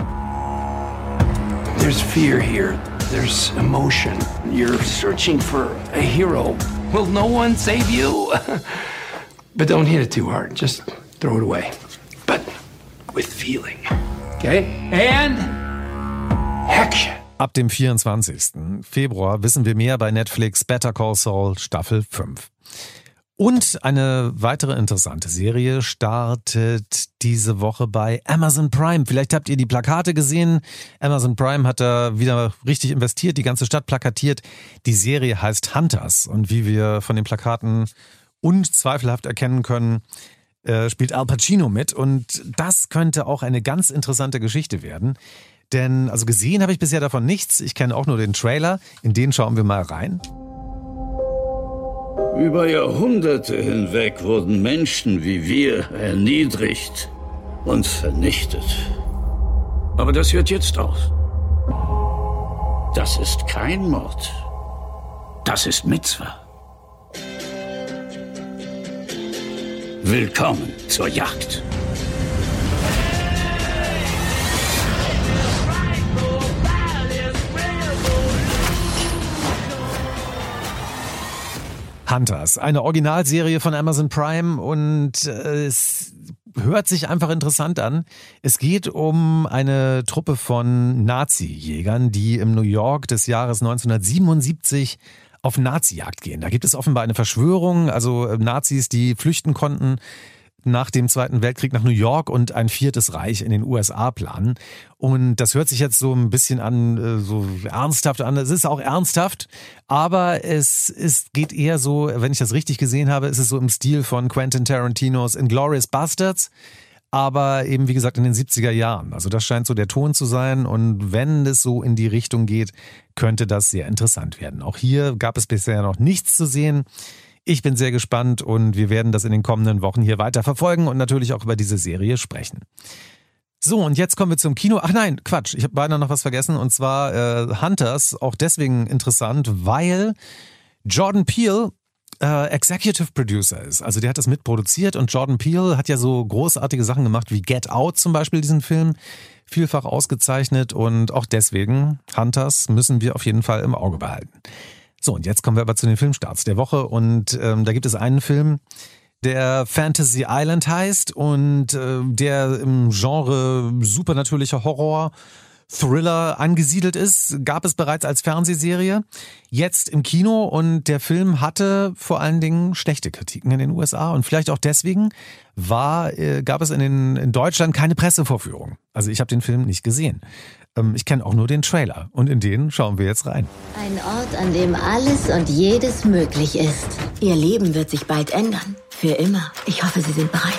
There's fear here. There's emotion. You're searching for a hero. Will no one save you? But don't hit it too hard. Just throw it away. But with feeling. Okay? And action. Ab dem vierundzwanzigsten Februar wissen wir mehr bei Netflix Better Call Saul Staffel fünf. Und eine weitere interessante Serie startet diese Woche bei Amazon Prime. Vielleicht habt ihr die Plakate gesehen. Amazon Prime hat da wieder richtig investiert, die ganze Stadt plakatiert. Die Serie heißt Hunters. Und wie wir von den Plakaten unzweifelhaft erkennen können, spielt Al Pacino mit. Und das könnte auch eine ganz interessante Geschichte werden. Denn, also gesehen habe ich bisher davon nichts. Ich kenne auch nur den Trailer. In den schauen wir mal rein. Über Jahrhunderte hinweg wurden Menschen wie wir erniedrigt und vernichtet. Aber das hört jetzt auf. Das ist kein Mord. Das ist Mitzwa. Willkommen zur Jagd. Hunters, eine Originalserie von Amazon Prime und äh, es hört sich einfach interessant an. Es geht um eine Truppe von Nazi-Jägern, die im New York des Jahres neunzehnhundertsiebenundsiebzig auf Nazi-Jagd gehen. Da gibt es offenbar eine Verschwörung, also Nazis, die flüchten konnten nach dem Zweiten Weltkrieg nach New York und ein viertes Reich in den U S A planen. Und das hört sich jetzt so ein bisschen an, so ernsthaft an. Es ist auch ernsthaft, aber es ist, geht eher so, wenn ich das richtig gesehen habe, ist es so im Stil von Quentin Tarantinos Inglourious Basterds, aber eben wie gesagt in den siebziger Jahren. Also das scheint so der Ton zu sein und wenn es so in die Richtung geht, könnte das sehr interessant werden. Auch hier gab es bisher noch nichts zu sehen. Ich bin sehr gespannt und wir werden das in den kommenden Wochen hier weiter verfolgen und natürlich auch über diese Serie sprechen. So, und jetzt kommen wir zum Kino. Ach nein, Quatsch, ich habe beinahe noch was vergessen und zwar äh, Hunters, auch deswegen interessant, weil Jordan Peele äh, Executive Producer ist. Also der hat das mitproduziert und Jordan Peele hat ja so großartige Sachen gemacht wie Get Out zum Beispiel, diesen Film, vielfach ausgezeichnet und auch deswegen Hunters müssen wir auf jeden Fall im Auge behalten. So, und jetzt kommen wir aber zu den Filmstarts der Woche und ähm, da gibt es einen Film, der Fantasy Island heißt und äh, der im Genre supernatürlicher Horror Thriller angesiedelt ist, gab es bereits als Fernsehserie, jetzt im Kino und der Film hatte vor allen Dingen schlechte Kritiken in den U S A und vielleicht auch deswegen war, äh, gab es in, den, in Deutschland keine Pressevorführung. Also ich habe den Film nicht gesehen. Ähm, ich kenne auch nur den Trailer und in den schauen wir jetzt rein. Ein Ort, an dem alles und jedes möglich ist. Ihr Leben wird sich bald ändern. Für immer. Ich hoffe, Sie sind bereit.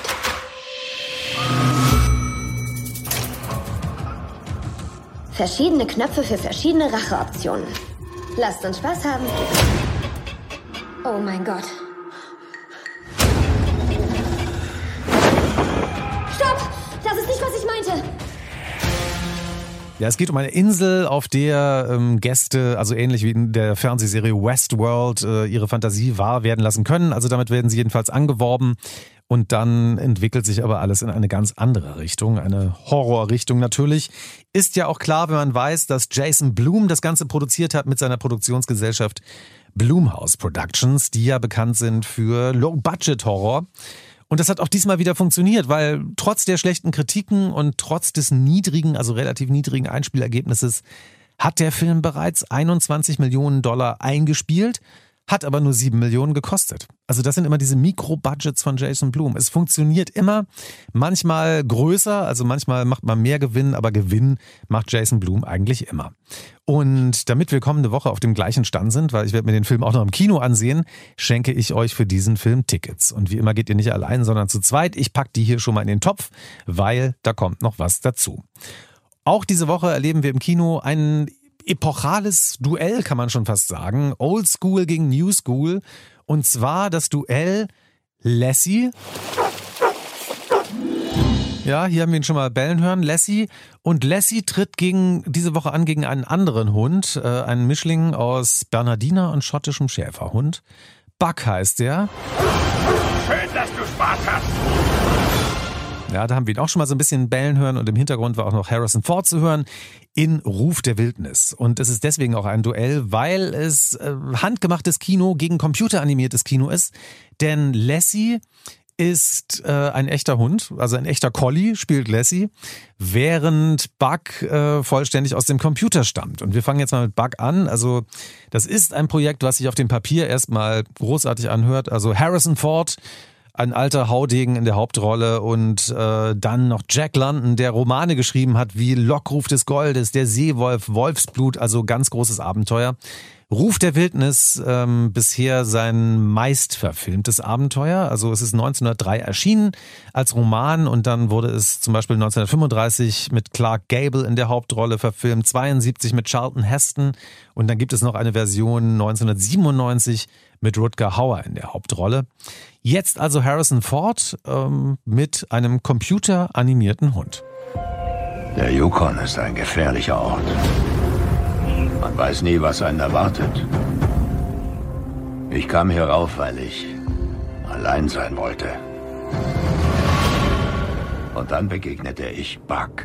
Verschiedene Knöpfe für verschiedene Racheoptionen. Lasst uns Spaß haben. Oh mein Gott. Stopp! Das ist nicht, was ich meinte. Ja, es geht um eine Insel, auf der ähm, Gäste, also ähnlich wie in der Fernsehserie Westworld, äh, ihre Fantasie wahr werden lassen können. Also damit werden sie jedenfalls angeworben. Und dann entwickelt sich aber alles in eine ganz andere Richtung, eine Horrorrichtung natürlich. Ist ja auch klar, wenn man weiß, dass Jason Blum das Ganze produziert hat mit seiner Produktionsgesellschaft Blumhouse Productions, die ja bekannt sind für Low-Budget-Horror. Und das hat auch diesmal wieder funktioniert, weil trotz der schlechten Kritiken und trotz des niedrigen, also relativ niedrigen Einspielergebnisses hat der Film bereits einundzwanzig Millionen Dollar eingespielt, hat aber nur sieben Millionen gekostet. Also das sind immer diese Mikro-Budgets von Jason Blum. Es funktioniert immer, manchmal größer, also manchmal macht man mehr Gewinn, aber Gewinn macht Jason Blum eigentlich immer. Und damit wir kommende Woche auf dem gleichen Stand sind, weil ich werde mir den Film auch noch im Kino ansehen, schenke ich euch für diesen Film Tickets. Und wie immer geht ihr nicht allein, sondern zu zweit. Ich packe die hier schon mal in den Topf, weil da kommt noch was dazu. Auch diese Woche erleben wir im Kino einen epochales Duell, kann man schon fast sagen. Old School gegen New School. Und zwar das Duell Lassie. Ja, hier haben wir ihn schon mal bellen hören. Lassie. Und Lassie tritt gegen, diese Woche an gegen einen anderen Hund. Äh, einen Mischling aus Bernardiner und schottischem Schäferhund. Buck heißt der. Schön, dass du Spaß hast. Ja, da haben wir ihn auch schon mal so ein bisschen bellen hören und im Hintergrund war auch noch Harrison Ford zu hören in Ruf der Wildnis. Und es ist deswegen auch ein Duell, weil es äh, handgemachtes Kino gegen computeranimiertes Kino ist. Denn Lassie ist äh, ein echter Hund, also ein echter Collie spielt Lassie, während Buck äh, vollständig aus dem Computer stammt. Und wir fangen jetzt mal mit Buck an. Also das ist ein Projekt, was sich auf dem Papier erstmal großartig anhört. Also Harrison Ford, ein alter Haudegen in der Hauptrolle und äh, dann noch Jack London, der Romane geschrieben hat wie Lockruf des Goldes, der Seewolf, Wolfsblut, also ganz großes Abenteuer. Ruf der Wildnis, ähm, bisher sein meist verfilmtes Abenteuer. Also es ist neunzehnhundertdrei erschienen als Roman und dann wurde es zum Beispiel neunzehnhundertfünfunddreißig mit Clark Gable in der Hauptrolle verfilmt, zweiundsiebzig mit Charlton Heston und dann gibt es noch eine Version neunzehnhundertsiebenundneunzig mit Rutger Hauer in der Hauptrolle. Jetzt also Harrison Ford ähm, mit einem computeranimierten Hund. Der Yukon ist ein gefährlicher Ort. Man weiß nie, was einen erwartet. Ich kam hier rauf, weil ich allein sein wollte. Und dann begegnete ich Buck.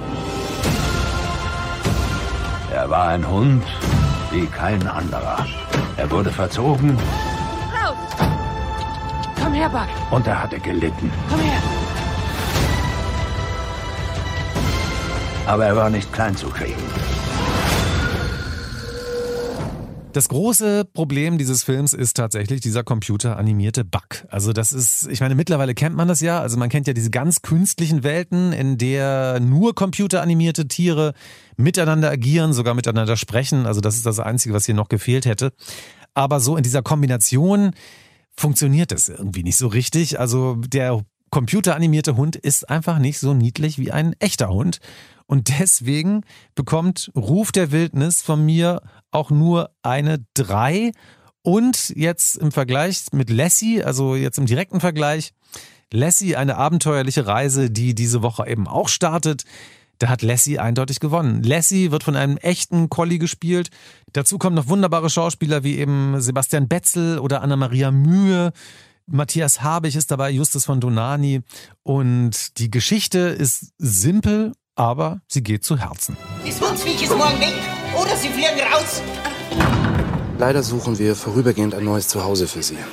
Er war ein Hund wie kein anderer. Er wurde verzogen. Raus! Komm her, Buck. Und er hatte gelitten. Komm her. Aber er war nicht klein zu kriegen. Das große Problem dieses Films ist tatsächlich dieser computeranimierte Buck. Also das ist, ich meine, mittlerweile kennt man das ja. Also man kennt ja diese ganz künstlichen Welten, in der nur computeranimierte Tiere miteinander agieren, sogar miteinander sprechen. Also das ist das Einzige, was hier noch gefehlt hätte. Aber so in dieser Kombination funktioniert es irgendwie nicht so richtig. Also der computeranimierte Hund ist einfach nicht so niedlich wie ein echter Hund. Und deswegen bekommt Ruf der Wildnis von mir auch nur eine drei. Und jetzt im Vergleich mit Lassie, also jetzt im direkten Vergleich, Lassie eine abenteuerliche Reise, die diese Woche eben auch startet. Da hat Lassie eindeutig gewonnen. Lassie wird von einem echten Collie gespielt. Dazu kommen noch wunderbare Schauspieler wie eben Sebastian Betzel oder Anna-Maria Mühe. Matthias Habich ist dabei, Justus von Donani. Und die Geschichte ist simpel, aber sie geht zu Herzen. Das Hundsviech ist morgen weg oder sie fliegen raus. Leider suchen wir vorübergehend ein neues Zuhause für sie.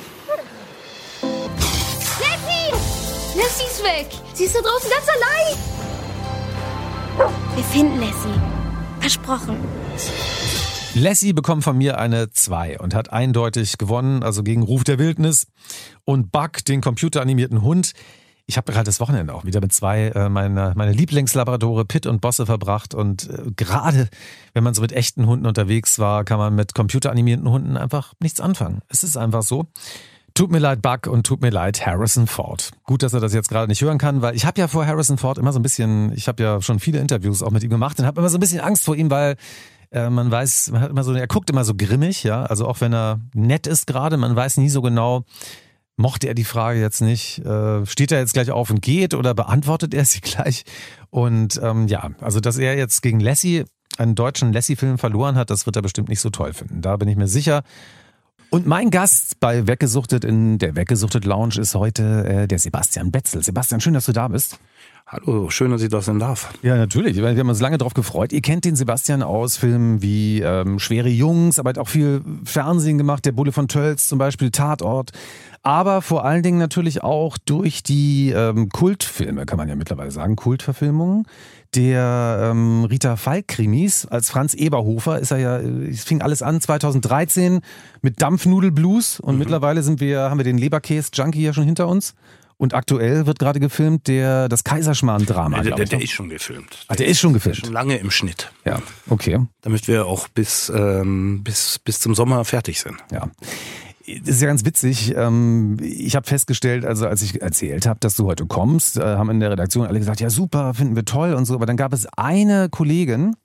Lassie! Lassie ist weg. Sie ist da draußen ganz allein. Wir finden Lassie. Versprochen. Lassie bekommt von mir eine zwei und hat eindeutig gewonnen, also gegen Ruf der Wildnis. Und Buck, den computeranimierten Hund. Ich habe gerade das Wochenende auch wieder mit zwei äh, meiner meine Lieblingslabradore Pitt und Bosse verbracht. Und äh, gerade wenn man so mit echten Hunden unterwegs war, kann man mit computeranimierten Hunden einfach nichts anfangen. Es ist einfach so. Tut mir leid, Buck, und tut mir leid, Harrison Ford. Gut, dass er das jetzt gerade nicht hören kann, weil ich habe ja vor Harrison Ford immer so ein bisschen, ich habe ja schon viele Interviews auch mit ihm gemacht und habe immer so ein bisschen Angst vor ihm, weil äh, man weiß, man hat immer so, er guckt immer so grimmig, ja, also auch wenn er nett ist gerade, man weiß nie so genau, mochte er die Frage jetzt nicht, äh, steht er jetzt gleich auf und geht oder beantwortet er sie gleich? Und ähm, ja, also dass er jetzt gegen Lassie, einen deutschen Lassie-Film verloren hat, das wird er bestimmt nicht so toll finden, da bin ich mir sicher. Und mein Gast bei Weggesuchtet in der Weggesuchtet Lounge ist heute äh, der Sebastian Betzel. Sebastian, schön, dass du da bist. Hallo, schön, dass ich das sein darf. Ja, natürlich. Wir haben uns lange darauf gefreut. Ihr kennt den Sebastian aus Filmen wie ähm, Schwere Jungs, aber hat auch viel Fernsehen gemacht, der Bulle von Tölz zum Beispiel, Tatort. Aber vor allen Dingen natürlich auch durch die ähm, Kultfilme, kann man ja mittlerweile sagen, Kultverfilmungen der ähm, Rita Falk-Krimis. Als Franz Eberhofer ist er ja, es fing alles an zweitausenddreizehn mit Dampfnudelblues und mhm. mittlerweile sind wir, haben wir den Leberkäse-Junkie ja schon hinter uns. Und aktuell wird gerade gefilmt der das Kaiserschmarrn-Drama. Der, der, der ist schon gefilmt. Ach, der ist schon gefilmt. Schon lange im Schnitt. Ja, okay. Damit wir auch bis, ähm, bis, bis zum Sommer fertig sind. Ja. Das ist ja ganz witzig. Ich habe festgestellt, also als ich erzählt habe, dass du heute kommst, haben in der Redaktion alle gesagt, ja super, finden wir toll und so. Aber dann gab es eine Kollegin,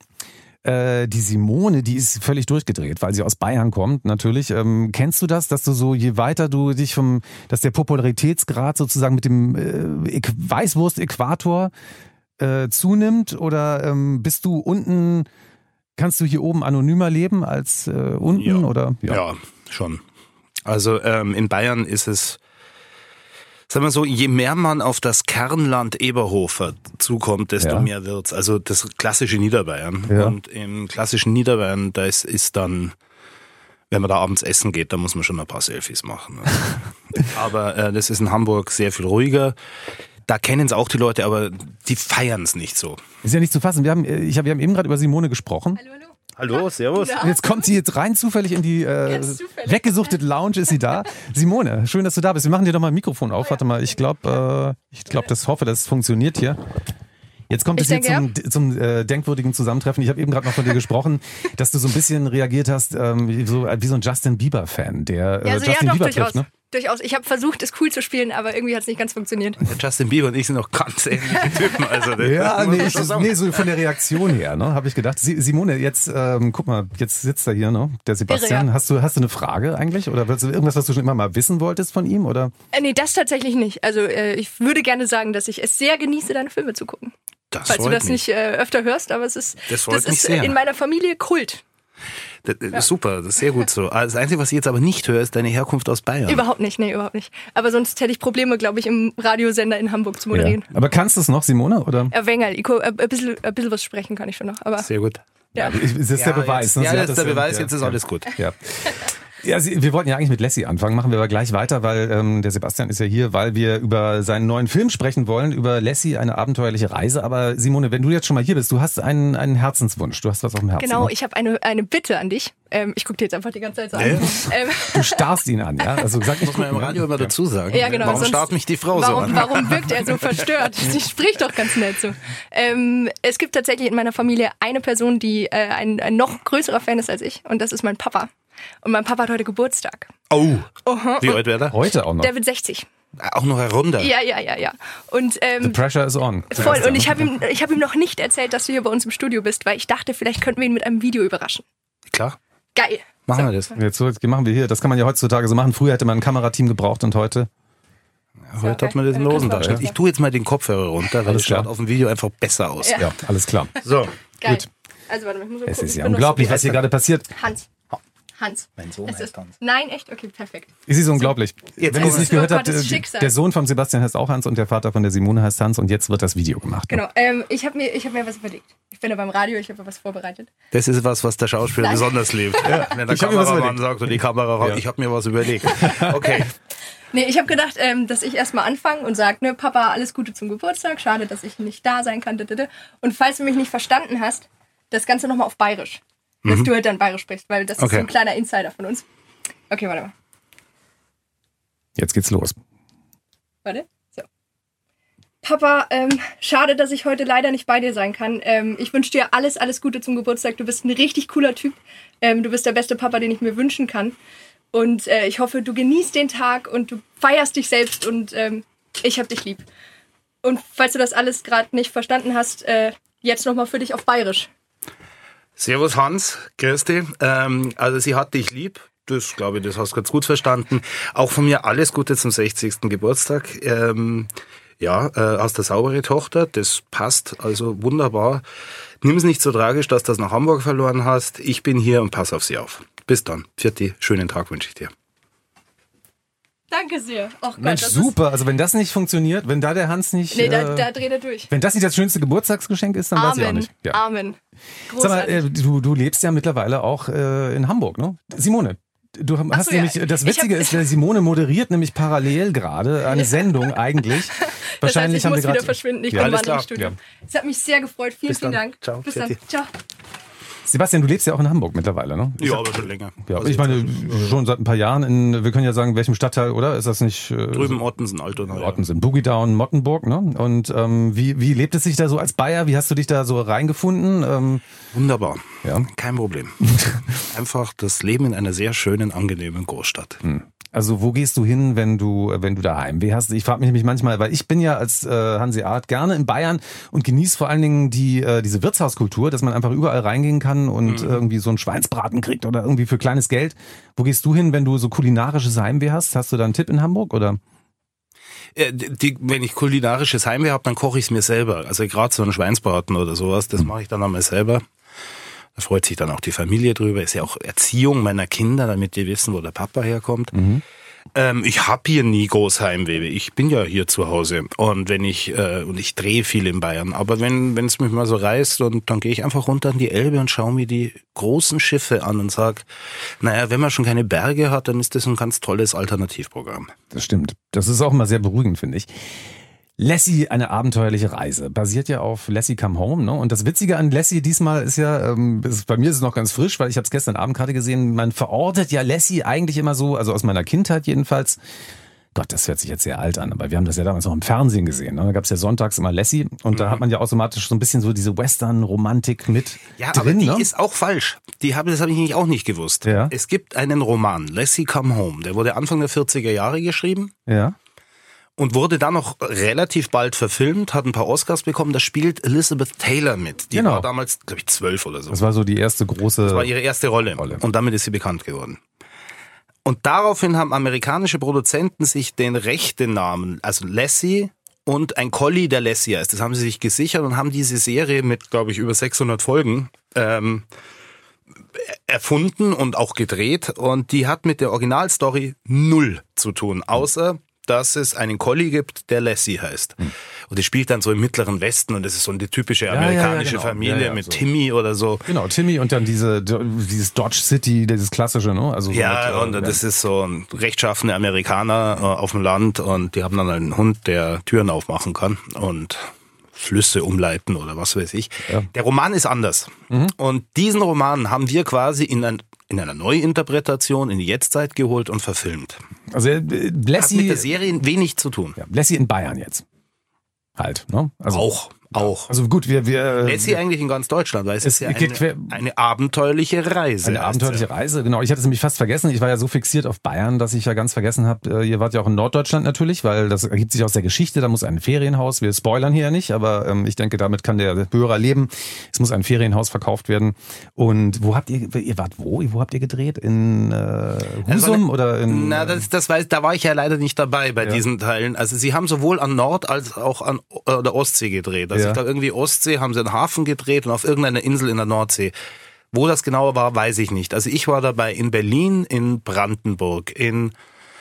die Simone, die ist völlig durchgedreht, weil sie aus Bayern kommt, natürlich. Kennst du das, dass du so, je weiter du dich vom, dass der Popularitätsgrad sozusagen mit dem Weißwurst-Äquator äh, zunimmt? Oder ähm, bist du unten, kannst du hier oben anonymer leben als äh, unten? Ja. Oder? Ja. ja, schon. Also ähm, in Bayern ist es, sagen wir so, je mehr man auf das Kernland Eberhofer zukommt, desto ja. mehr wird's. Also das klassische Niederbayern. Ja. Und im klassischen Niederbayern, da ist, ist dann, wenn man da abends essen geht, da muss man schon ein paar Selfies machen. Aber äh, das ist in Hamburg sehr viel ruhiger. Da kennen es auch die Leute, aber die feiern es nicht so. Ist ja nicht zu fassen. Wir haben, ich hab, wir haben eben gerade über Simone gesprochen. Hallo, hallo. Hallo, servus. Und jetzt kommt sie jetzt rein zufällig in die äh, weggesuchtete Lounge, ist sie da. Simone, schön, dass du da bist. Wir machen dir doch mal ein Mikrofon auf. Warte mal, ich glaube, äh, ich glaube, das hoffe, das funktioniert hier. Jetzt kommt es hier zum, zum äh, denkwürdigen Zusammentreffen. Ich habe eben gerade noch von dir gesprochen, dass du so ein bisschen reagiert hast, ähm, wie, so, wie so ein Justin Bieber-Fan, der äh, ja, also Justin ja, doch, Bieber durchaus. trifft, ne? Durchaus. Ich habe versucht, es cool zu spielen, aber irgendwie hat es nicht ganz funktioniert. Der Justin Bieber und ich sind auch ganz ähnliche Typen. Also ja, nee, ich, nee, so von der Reaktion her, ne, habe ich gedacht. Simone, jetzt, ähm, guck mal, jetzt sitzt er hier, ne, der Sebastian. Irre, ja. Hast du, hast du eine Frage eigentlich? Oder willst du irgendwas, was du schon immer mal wissen wolltest von ihm? Oder? Äh, nee, das tatsächlich nicht. Also äh, ich würde gerne sagen, dass ich es sehr genieße, deine Filme zu gucken. Das Falls du das mich. nicht äh, öfter hörst, aber es ist, das, das ist sehr. in meiner Familie Kult. Das, das ja. Super, das ist sehr gut so. Das Einzige, was ich jetzt aber nicht höre, ist deine Herkunft aus Bayern. Überhaupt nicht, nee, überhaupt nicht. Aber sonst hätte ich Probleme, glaube ich, im Radiosender in Hamburg zu moderieren. Ja. Aber kannst du es noch, Simone? Oder? Ein wenig, ich, ein, bisschen, ein bisschen was sprechen kann ich schon noch. Aber sehr gut. Ja. Ist das ja, der Beweis? Jetzt, ne? Ja, das ist der das Beweis, ja, jetzt ist ja. alles gut. Ja. Ja, Sie, wir wollten ja eigentlich mit Lassie anfangen, machen wir aber gleich weiter, weil ähm, der Sebastian ist ja hier, weil wir über seinen neuen Film sprechen wollen, über Lassie, eine abenteuerliche Reise. Aber Simone, wenn du jetzt schon mal hier bist, du hast einen, einen Herzenswunsch, du hast was auf dem Herzen. Genau, ne? Ich habe eine, eine Bitte an dich. Ähm, ich gucke dir jetzt einfach die ganze Zeit so an. Ja. Ähm. Du starrst ihn an, ja? Also sag, ich muss man im Radio immer dazu sagen. Ja, genau. Warum starrt mich die Frau warum, so an? Warum wirkt er so verstört? Sie spricht doch ganz nett so. Ähm, es gibt tatsächlich in meiner Familie eine Person, die äh, ein, ein noch größerer Fan ist als ich. Und das ist mein Papa. Und mein Papa hat heute Geburtstag. Oh, Aha. Wie alt wäre der? Heute auch noch. Der wird sechzig. Auch noch herunter. Ja, ja, ja, ja. Und, ähm, The pressure is on. Voll. Und ich habe ihm, ich hab ihm noch nicht erzählt, dass du hier bei uns im Studio bist, weil ich dachte, vielleicht könnten wir ihn mit einem Video überraschen. Klar. Geil. Machen so. wir das. Jetzt, jetzt machen wir hier. Das kann man ja heutzutage so machen. Früher hätte man ein Kamerateam gebraucht und heute... Ja, heute hat man das in der Hosentasche. Ich tue jetzt mal den Kopfhörer runter, weil es schaut auf dem Video einfach besser aus. Ja, ja alles klar. So. Geil. Gut. Also warte mal, ich muss mal Es gucken. ist ja unglaublich, was hier gerade passiert. Hans. Hans. Mein Sohn heißt Hans. Nein, echt? Okay, perfekt. Es ist unglaublich. Jetzt Wenn ihr es nicht gehört habt, Schicksal. der Sohn von Sebastian heißt auch Hans und der Vater von der Simone heißt Hans und jetzt wird das Video gemacht. Genau, ähm, ich habe mir, ich hab mir was überlegt. Ich bin ja beim Radio, ich habe was vorbereitet. Das ist was, was der Schauspieler Nein. besonders liebt. Ja, wenn der Ich hab mir was Kameramann überlegt. sagt und die Kamera, Ja. ich habe mir was überlegt. Okay. Nee, ich habe gedacht, ähm, dass ich erstmal anfange und sage, ne, Papa, alles Gute zum Geburtstag, schade, dass ich nicht da sein kann. Und falls du mich nicht verstanden hast, das Ganze nochmal auf Bayerisch. Dass mhm. du halt dann Bayerisch sprichst, weil das okay. ist so ein kleiner Insider von uns. Okay, warte mal. Jetzt geht's los. Warte, so. Papa, ähm, schade, dass ich heute leider nicht bei dir sein kann. Ähm, ich wünsche dir alles, alles Gute zum Geburtstag. Du bist ein richtig cooler Typ. Ähm, du bist der beste Papa, den ich mir wünschen kann. Und äh, ich hoffe, du genießt den Tag und du feierst dich selbst und ähm, ich hab dich lieb. Und falls du das alles gerade nicht verstanden hast, äh, jetzt nochmal für dich auf Bayerisch. Servus Hans, grüß dich. Ähm, also sie hat dich lieb. Das glaube ich, das hast du ganz gut verstanden. Auch von mir alles Gute zum sechzigsten Geburtstag. Ähm, ja, äh, hast eine saubere Tochter, das passt, also wunderbar. Nimm es nicht so tragisch, dass du das nach Hamburg verloren hast. Ich bin hier und pass auf sie auf. Bis dann. Vierte, schönen Tag wünsche ich dir. Danke sehr. Och Gott, Mensch, das super. Ist... Also wenn das nicht funktioniert, wenn da der Hans nicht... Nee, da, äh, da dreht er durch. Wenn das nicht das schönste Geburtstagsgeschenk ist, dann Amen. weiß ich auch nicht. Ja. Amen. Sag mal, äh, du, du lebst ja mittlerweile auch äh, in Hamburg, ne? Simone. Du hast so, nämlich, ja. das Witzige hab, ist, der Simone moderiert nämlich parallel gerade eine Sendung eigentlich. Das Wahrscheinlich heißt, ich haben muss wir wieder verschwinden, ich ja, bin im Studio. Ja. Es hat mich sehr gefreut, vielen, Bis vielen dann. Dank. Ciao. Bis dann. Ciao. Sebastian, du lebst ja auch in Hamburg mittlerweile, ne? Ja, aber schon länger. Ja, also ich meine, schon seit ein paar Jahren in, wir können ja sagen, welchem Stadtteil, oder? Ist das nicht... Äh, Drüben Ottensen, Altona. Ottensen, Boogie Down, Mottenburg, ne? Und ähm, wie, wie lebt es sich da so als Bayer? Wie hast du dich da so reingefunden? Ähm, Wunderbar. Ja. Kein Problem. Einfach das Leben in einer sehr schönen, angenehmen Großstadt. Hm. Also wo gehst du hin, wenn du wenn du da Heimweh hast? Ich frage mich nämlich manchmal, weil ich bin ja als äh, Hanseat gerne in Bayern und genieße vor allen Dingen die äh, diese Wirtshauskultur, dass man einfach überall reingehen kann und mhm. irgendwie so einen Schweinsbraten kriegt oder irgendwie für kleines Geld. Wo gehst du hin, wenn du so kulinarisches Heimweh hast? Hast du da einen Tipp in Hamburg oder? Ja, die, wenn ich kulinarisches Heimweh habe, dann koche ich es mir selber. Also gerade so einen Schweinsbraten oder sowas, das mhm. mache ich dann einmal selber. Da freut sich dann auch die Familie drüber. Ist ja auch Erziehung meiner Kinder, damit die wissen, wo der Papa herkommt. Mhm. Ähm, ich habe hier nie groß Heimweh. Ich bin ja hier zu Hause und wenn ich äh, und ich drehe viel in Bayern. Aber wenn wenn es mich mal so reißt, und dann gehe ich einfach runter an die Elbe und schaue mir die großen Schiffe an und sag, naja, wenn man schon keine Berge hat, dann ist das ein ganz tolles Alternativprogramm. Das stimmt. Das ist auch immer sehr beruhigend, finde ich. Lassie, eine abenteuerliche Reise. Basiert ja auf Lassie Come Home, ne? Und das Witzige an Lassie diesmal ist ja, ähm, ist, bei mir ist es noch ganz frisch, weil ich habe es gestern Abend gerade gesehen, man verortet ja Lassie eigentlich immer so, also aus meiner Kindheit jedenfalls. Gott, das hört sich jetzt sehr alt an, aber wir haben das ja damals noch im Fernsehen gesehen. Ne? Da gab es ja sonntags immer Lassie und mhm. da hat man ja automatisch so ein bisschen so diese Western-Romantik mit ja, drin. Aber die ne? ist auch falsch. Die habe, das habe ich nämlich auch nicht gewusst. Ja. Es gibt einen Roman, Lassie Come Home, der wurde Anfang der vierziger Jahre geschrieben. Ja. Und wurde dann noch relativ bald verfilmt, hat ein paar Oscars bekommen. Da spielt Elizabeth Taylor mit. Die genau. war damals, glaube ich, zwölf oder so. Das war so die erste große... Das war ihre erste Rolle. Rolle. Und damit ist sie bekannt geworden. Und daraufhin haben amerikanische Produzenten sich den rechten Namen, also Lassie und ein Collie, der Lassie heißt, das haben sie sich gesichert und haben diese Serie mit, glaube ich, über sechshundert Folgen ähm, erfunden und auch gedreht. Und die hat mit der Originalstory null zu tun, außer... dass es einen Collie gibt, der Lassie heißt. Hm. Und die spielt dann so im Mittleren Westen und das ist so eine typische amerikanische ja, ja, ja, genau. Familie ja, ja, mit so. Timmy oder so. Genau, Timmy und dann diese dieses Dodge City, dieses klassische, ne? Also so ja, mit, und äh, das ist so ein rechtschaffener Amerikaner äh, auf dem Land und die haben dann einen Hund, der Türen aufmachen kann und Flüsse umleiten oder was weiß ich. Ja. Der Roman ist anders. Mhm. Und diesen Roman haben wir quasi in ein in einer Neuinterpretation in die Jetztzeit geholt und verfilmt. Also äh, Lassie... Hat mit der Serie wenig zu tun. Ja, Lassie in Bayern jetzt. Halt, ne? Also, auch, auch. Also gut, wir... wir Lassie eigentlich in ganz Deutschland, weil es, es ist ja eine, eine abenteuerliche Reise. Eine abenteuerliche ja. Reise, genau. Ich hatte es nämlich fast vergessen. Ich war ja so fixiert auf Bayern, dass ich ja ganz vergessen habe, ihr wart ja auch in Norddeutschland natürlich, weil das ergibt sich aus der Geschichte, da muss ein Ferienhaus, wir spoilern hier ja nicht, aber ähm, ich denke, damit kann der Hörer leben. Es muss ein Ferienhaus verkauft werden. Und wo habt ihr, ihr wart wo? Wo habt ihr gedreht? In äh, Husum oder in... Na, das, das weiß, da war ich ja leider nicht dabei bei ja. diesen Teilen. Also sie haben sowohl an Nord- als auch an äh, der Ostsee gedreht. Also ja. ich glaube, irgendwie Ostsee haben sie einen Hafen gedreht und auf irgendeiner Insel in der Nordsee. Wo das genauer war, weiß ich nicht. Also ich war dabei in Berlin, in Brandenburg, in,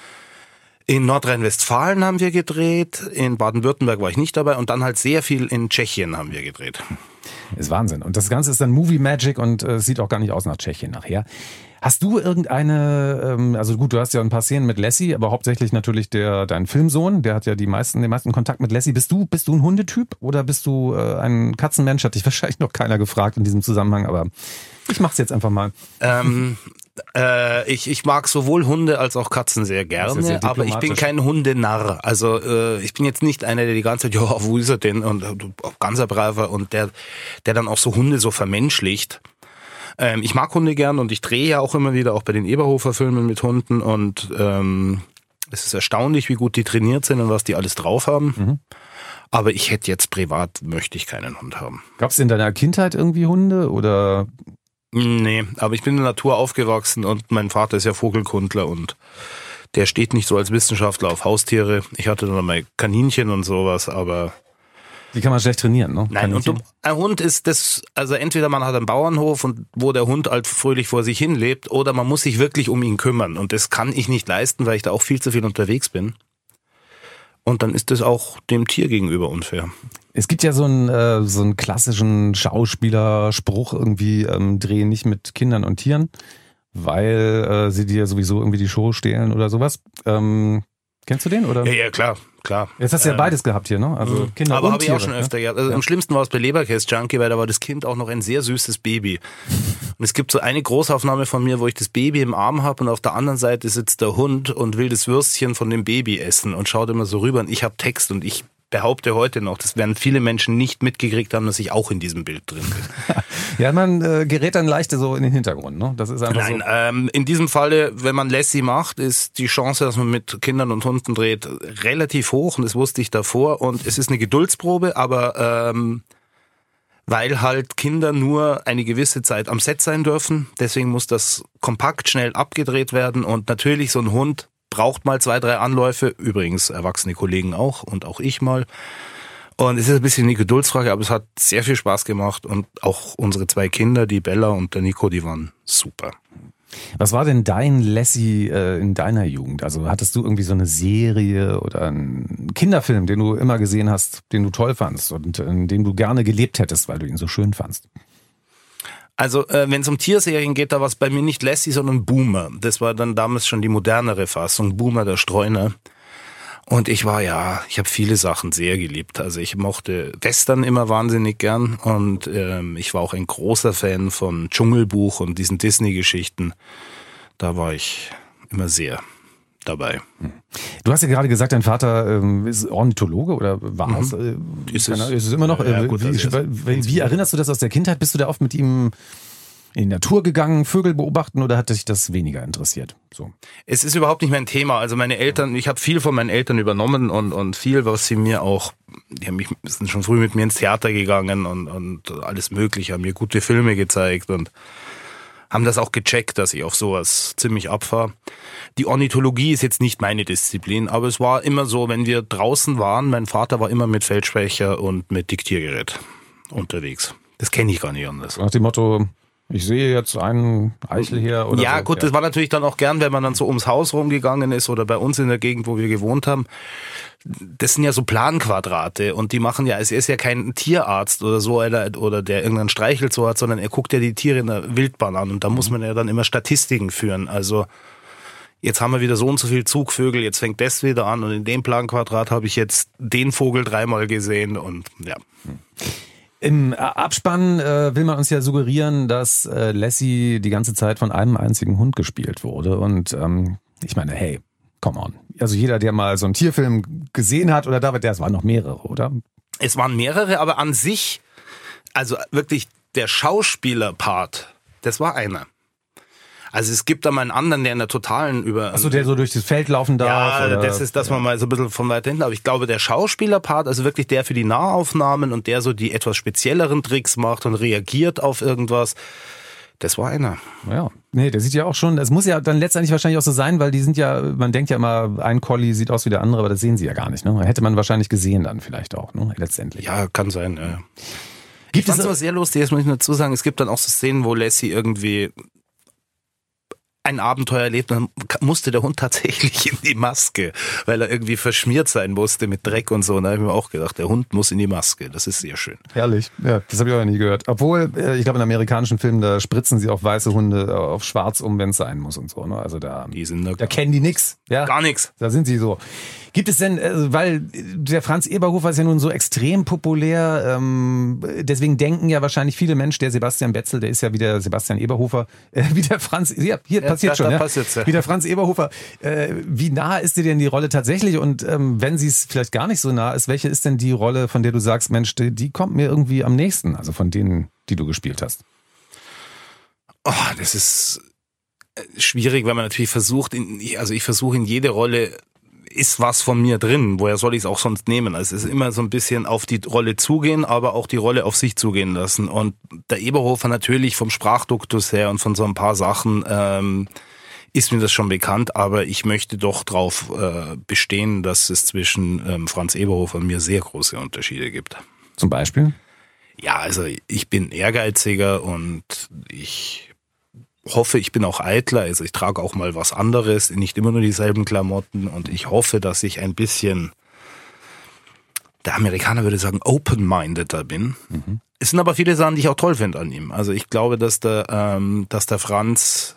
in Nordrhein-Westfalen haben wir gedreht, in Baden-Württemberg war ich nicht dabei und dann halt sehr viel in Tschechien haben wir gedreht. Ist Wahnsinn. Und das Ganze ist dann Movie Magic und äh, sieht auch gar nicht aus nach Tschechien nachher. Hast du irgendeine, ähm, also gut, du hast ja ein paar Szenen mit Lassie, aber hauptsächlich natürlich der dein Filmsohn, der hat ja die meisten, den meisten Kontakt mit Lassie. Bist du, bist du ein Hundetyp oder bist du äh, ein Katzenmensch? Hat dich wahrscheinlich noch keiner gefragt in diesem Zusammenhang, aber ich mach's jetzt einfach mal. Ähm, äh, ich, ich mag sowohl Hunde als auch Katzen sehr gerne, sehr aber ich bin kein Hundenarr. Also äh, ich bin jetzt nicht einer, der die ganze Zeit, ja, wo ist er denn? Und äh, ganz braver und der, der dann auch so Hunde so vermenschlicht. Ähm, ich mag Hunde gern und ich drehe ja auch immer wieder, auch bei den Eberhofer-Filmen mit Hunden und ähm, es ist erstaunlich, wie gut die trainiert sind und was die alles drauf haben. Mhm. Aber ich hätte jetzt privat, möchte ich keinen Hund haben. Gab es in deiner Kindheit irgendwie Hunde oder? Nee, aber ich bin in der Natur aufgewachsen und mein Vater ist ja Vogelkundler und der steht nicht so als Wissenschaftler auf Haustiere. Ich hatte dann mal Kaninchen und sowas, aber... Die kann man schlecht trainieren, ne? Nein, und du, ein Hund ist das, also entweder man hat einen Bauernhof und wo der Hund halt fröhlich vor sich hin lebt, oder man muss sich wirklich um ihn kümmern. Und das kann ich nicht leisten, weil ich da auch viel zu viel unterwegs bin. Und dann ist das auch dem Tier gegenüber unfair. Es gibt ja so einen, äh, so einen klassischen Schauspielerspruch, irgendwie ähm, drehen nicht mit Kindern und Tieren, weil äh, sie dir sowieso irgendwie die Show stehlen oder sowas. Ähm, kennst du den? Oder? Ja, ja, klar. Klar. Jetzt hast du ja beides gehabt hier, ne? Also Kinder aber und habe ich Tiere, auch schon öfter ne? gehabt. Also ja. Am schlimmsten war es bei Leberkäse-Junkie, weil da war das Kind auch noch ein sehr süßes Baby. Und es gibt so eine Großaufnahme von mir, wo ich das Baby im Arm habe und auf der anderen Seite sitzt der Hund und will das Würstchen von dem Baby essen und schaut immer so rüber und ich habe Text und ich behaupte heute noch, das werden viele Menschen nicht mitgekriegt haben, dass ich auch in diesem Bild drin bin. Ja, man äh, gerät dann leicht so in den Hintergrund, ne? Das ist einfach Nein, so. ähm, in diesem Falle, wenn man Lassie macht, ist die Chance, dass man mit Kindern und Hunden dreht, relativ hoch und das wusste ich davor und es ist eine Geduldsprobe, aber ähm, weil halt Kinder nur eine gewisse Zeit am Set sein dürfen, deswegen muss das kompakt schnell abgedreht werden und natürlich so ein Hund braucht mal zwei, drei Anläufe, übrigens erwachsene Kollegen auch und auch ich mal. Und es ist ein bisschen eine Geduldsfrage, aber es hat sehr viel Spaß gemacht und auch unsere zwei Kinder, die Bella und der Nico, die waren super. Was war denn dein Lassie äh, in deiner Jugend? Also hattest du irgendwie so eine Serie oder einen Kinderfilm, den du immer gesehen hast, den du toll fandst und in dem du gerne gelebt hättest, weil du ihn so schön fandst? Also äh, wenn es um Tierserien geht, da war es bei mir nicht Lassie, sondern Boomer. Das war dann damals schon die modernere Fassung, Boomer der Streuner. Und ich war ja, ich habe viele Sachen sehr geliebt. Also ich mochte Western immer wahnsinnig gern und ähm, ich war auch ein großer Fan von Dschungelbuch und diesen Disney-Geschichten. Da war ich immer sehr dabei. Du hast ja gerade gesagt, dein Vater ähm, ist Ornithologe oder war es? Mhm. Äh, ist, es ist es immer noch? Ja, gut, wie, also wie, wie erinnerst du das aus der Kindheit? Bist du da oft mit ihm in die Natur gegangen, Vögel beobachten oder hat dich das weniger interessiert? So. Es ist überhaupt nicht mein Thema. Also meine Eltern, ich habe viel von meinen Eltern übernommen und und viel, was sie mir auch, die haben mich sind schon früh mit mir ins Theater gegangen und und alles Mögliche, haben mir gute Filme gezeigt und haben das auch gecheckt, dass ich auf sowas ziemlich abfahre. Die Ornithologie ist jetzt nicht meine Disziplin, aber es war immer so, wenn wir draußen waren, mein Vater war immer mit Feldsprecher und mit Diktiergerät unterwegs. Das kenne ich gar nicht anders. Nach dem Motto, ich sehe jetzt einen Eichel hier oder ja, so. gut, ja. Das war natürlich dann auch gern, wenn man dann so ums Haus rumgegangen ist oder bei uns in der Gegend, wo wir gewohnt haben. Das sind ja so Planquadrate und die machen ja, es ist ja kein Tierarzt oder so oder, oder der irgendeinen Streichelzoo hat, sondern er guckt ja die Tiere in der Wildbahn an und da mhm. muss man ja dann immer Statistiken führen. Also jetzt haben wir wieder so und so viel Zugvögel, jetzt fängt das wieder an und in dem Planquadrat habe ich jetzt den Vogel dreimal gesehen und ja. Mhm. Im Abspann äh, will man uns ja suggerieren, dass äh, Lassie die ganze Zeit von einem einzigen Hund gespielt wurde. Und ähm, ich meine, hey, come on. Also jeder, der mal so einen Tierfilm gesehen hat, oder David, das waren noch mehrere, oder? Es waren mehrere, aber an sich, also wirklich der Schauspielerpart, das war einer. Also es gibt da mal einen anderen, der in der totalen über... Achso, der so durch das Feld laufen darf? Ja, oder? das ist, dass man mal so ein bisschen von weit hinten... Aber ich glaube, der Schauspielerpart, also wirklich der für die Nahaufnahmen und der so die etwas spezielleren Tricks macht und reagiert auf irgendwas, das war einer. Ja, nee, der sieht ja auch schon... Das muss ja dann letztendlich wahrscheinlich auch so sein, weil die sind ja... Man denkt ja immer, ein Collie sieht aus wie der andere, aber das sehen sie ja gar nicht. Ne? Hätte man wahrscheinlich gesehen dann vielleicht auch, ne? Letztendlich. Ja, kann sein, ja. Gibt es was sehr Lustiges, muss ich dazu sagen. Es gibt dann auch so Szenen, wo Lassie irgendwie... ein Abenteuer erlebt, dann musste der Hund tatsächlich in die Maske, weil er irgendwie verschmiert sein musste mit Dreck und so. Und da habe ich mir auch gedacht, der Hund muss in die Maske. Das ist sehr schön. Herrlich. Ja, das habe ich auch noch nie gehört. Obwohl, ich glaube, in amerikanischen Filmen, da spritzen sie auch weiße Hunde auf schwarz um, wenn es sein muss und so. Ne? Also da, die sind da, da kennen die nix. Ja? Gar nichts. Da sind sie so. Gibt es denn, weil der Franz Eberhofer ist ja nun so extrem populär, ähm, deswegen denken ja wahrscheinlich viele Menschen, der Sebastian Betzel, der ist ja wie der Sebastian Eberhofer, äh, wie der Franz, ja, hier ja, passiert da, schon, da ja? passiert's, ja. Wie der Franz Eberhofer. Äh, wie nah ist dir denn die Rolle tatsächlich? Und ähm, wenn sie es vielleicht gar nicht so nah ist, welche ist denn die Rolle, von der du sagst, Mensch, die, die kommt mir irgendwie am nächsten, also von denen, die du gespielt hast? Oh, das ist schwierig, weil man natürlich versucht, in, also ich versuche in jede Rolle ist was von mir drin, woher soll ich es auch sonst nehmen? Also es ist immer so ein bisschen auf die Rolle zugehen, aber auch die Rolle auf sich zugehen lassen. Und der Eberhofer natürlich vom Sprachduktus her und von so ein paar Sachen ähm, ist mir das schon bekannt, aber ich möchte doch darauf äh, bestehen, dass es zwischen ähm, Franz Eberhofer und mir sehr große Unterschiede gibt. Zum Beispiel? Ja, also ich bin ehrgeiziger und ich hoffe, ich bin auch eitler, also ich trage auch mal was anderes, nicht immer nur dieselben Klamotten und ich hoffe, dass ich ein bisschen, der Amerikaner würde sagen, open-mindeder bin. Mhm. Es sind aber viele Sachen, die ich auch toll finde an ihm. Also ich glaube, dass der, ähm, dass der Franz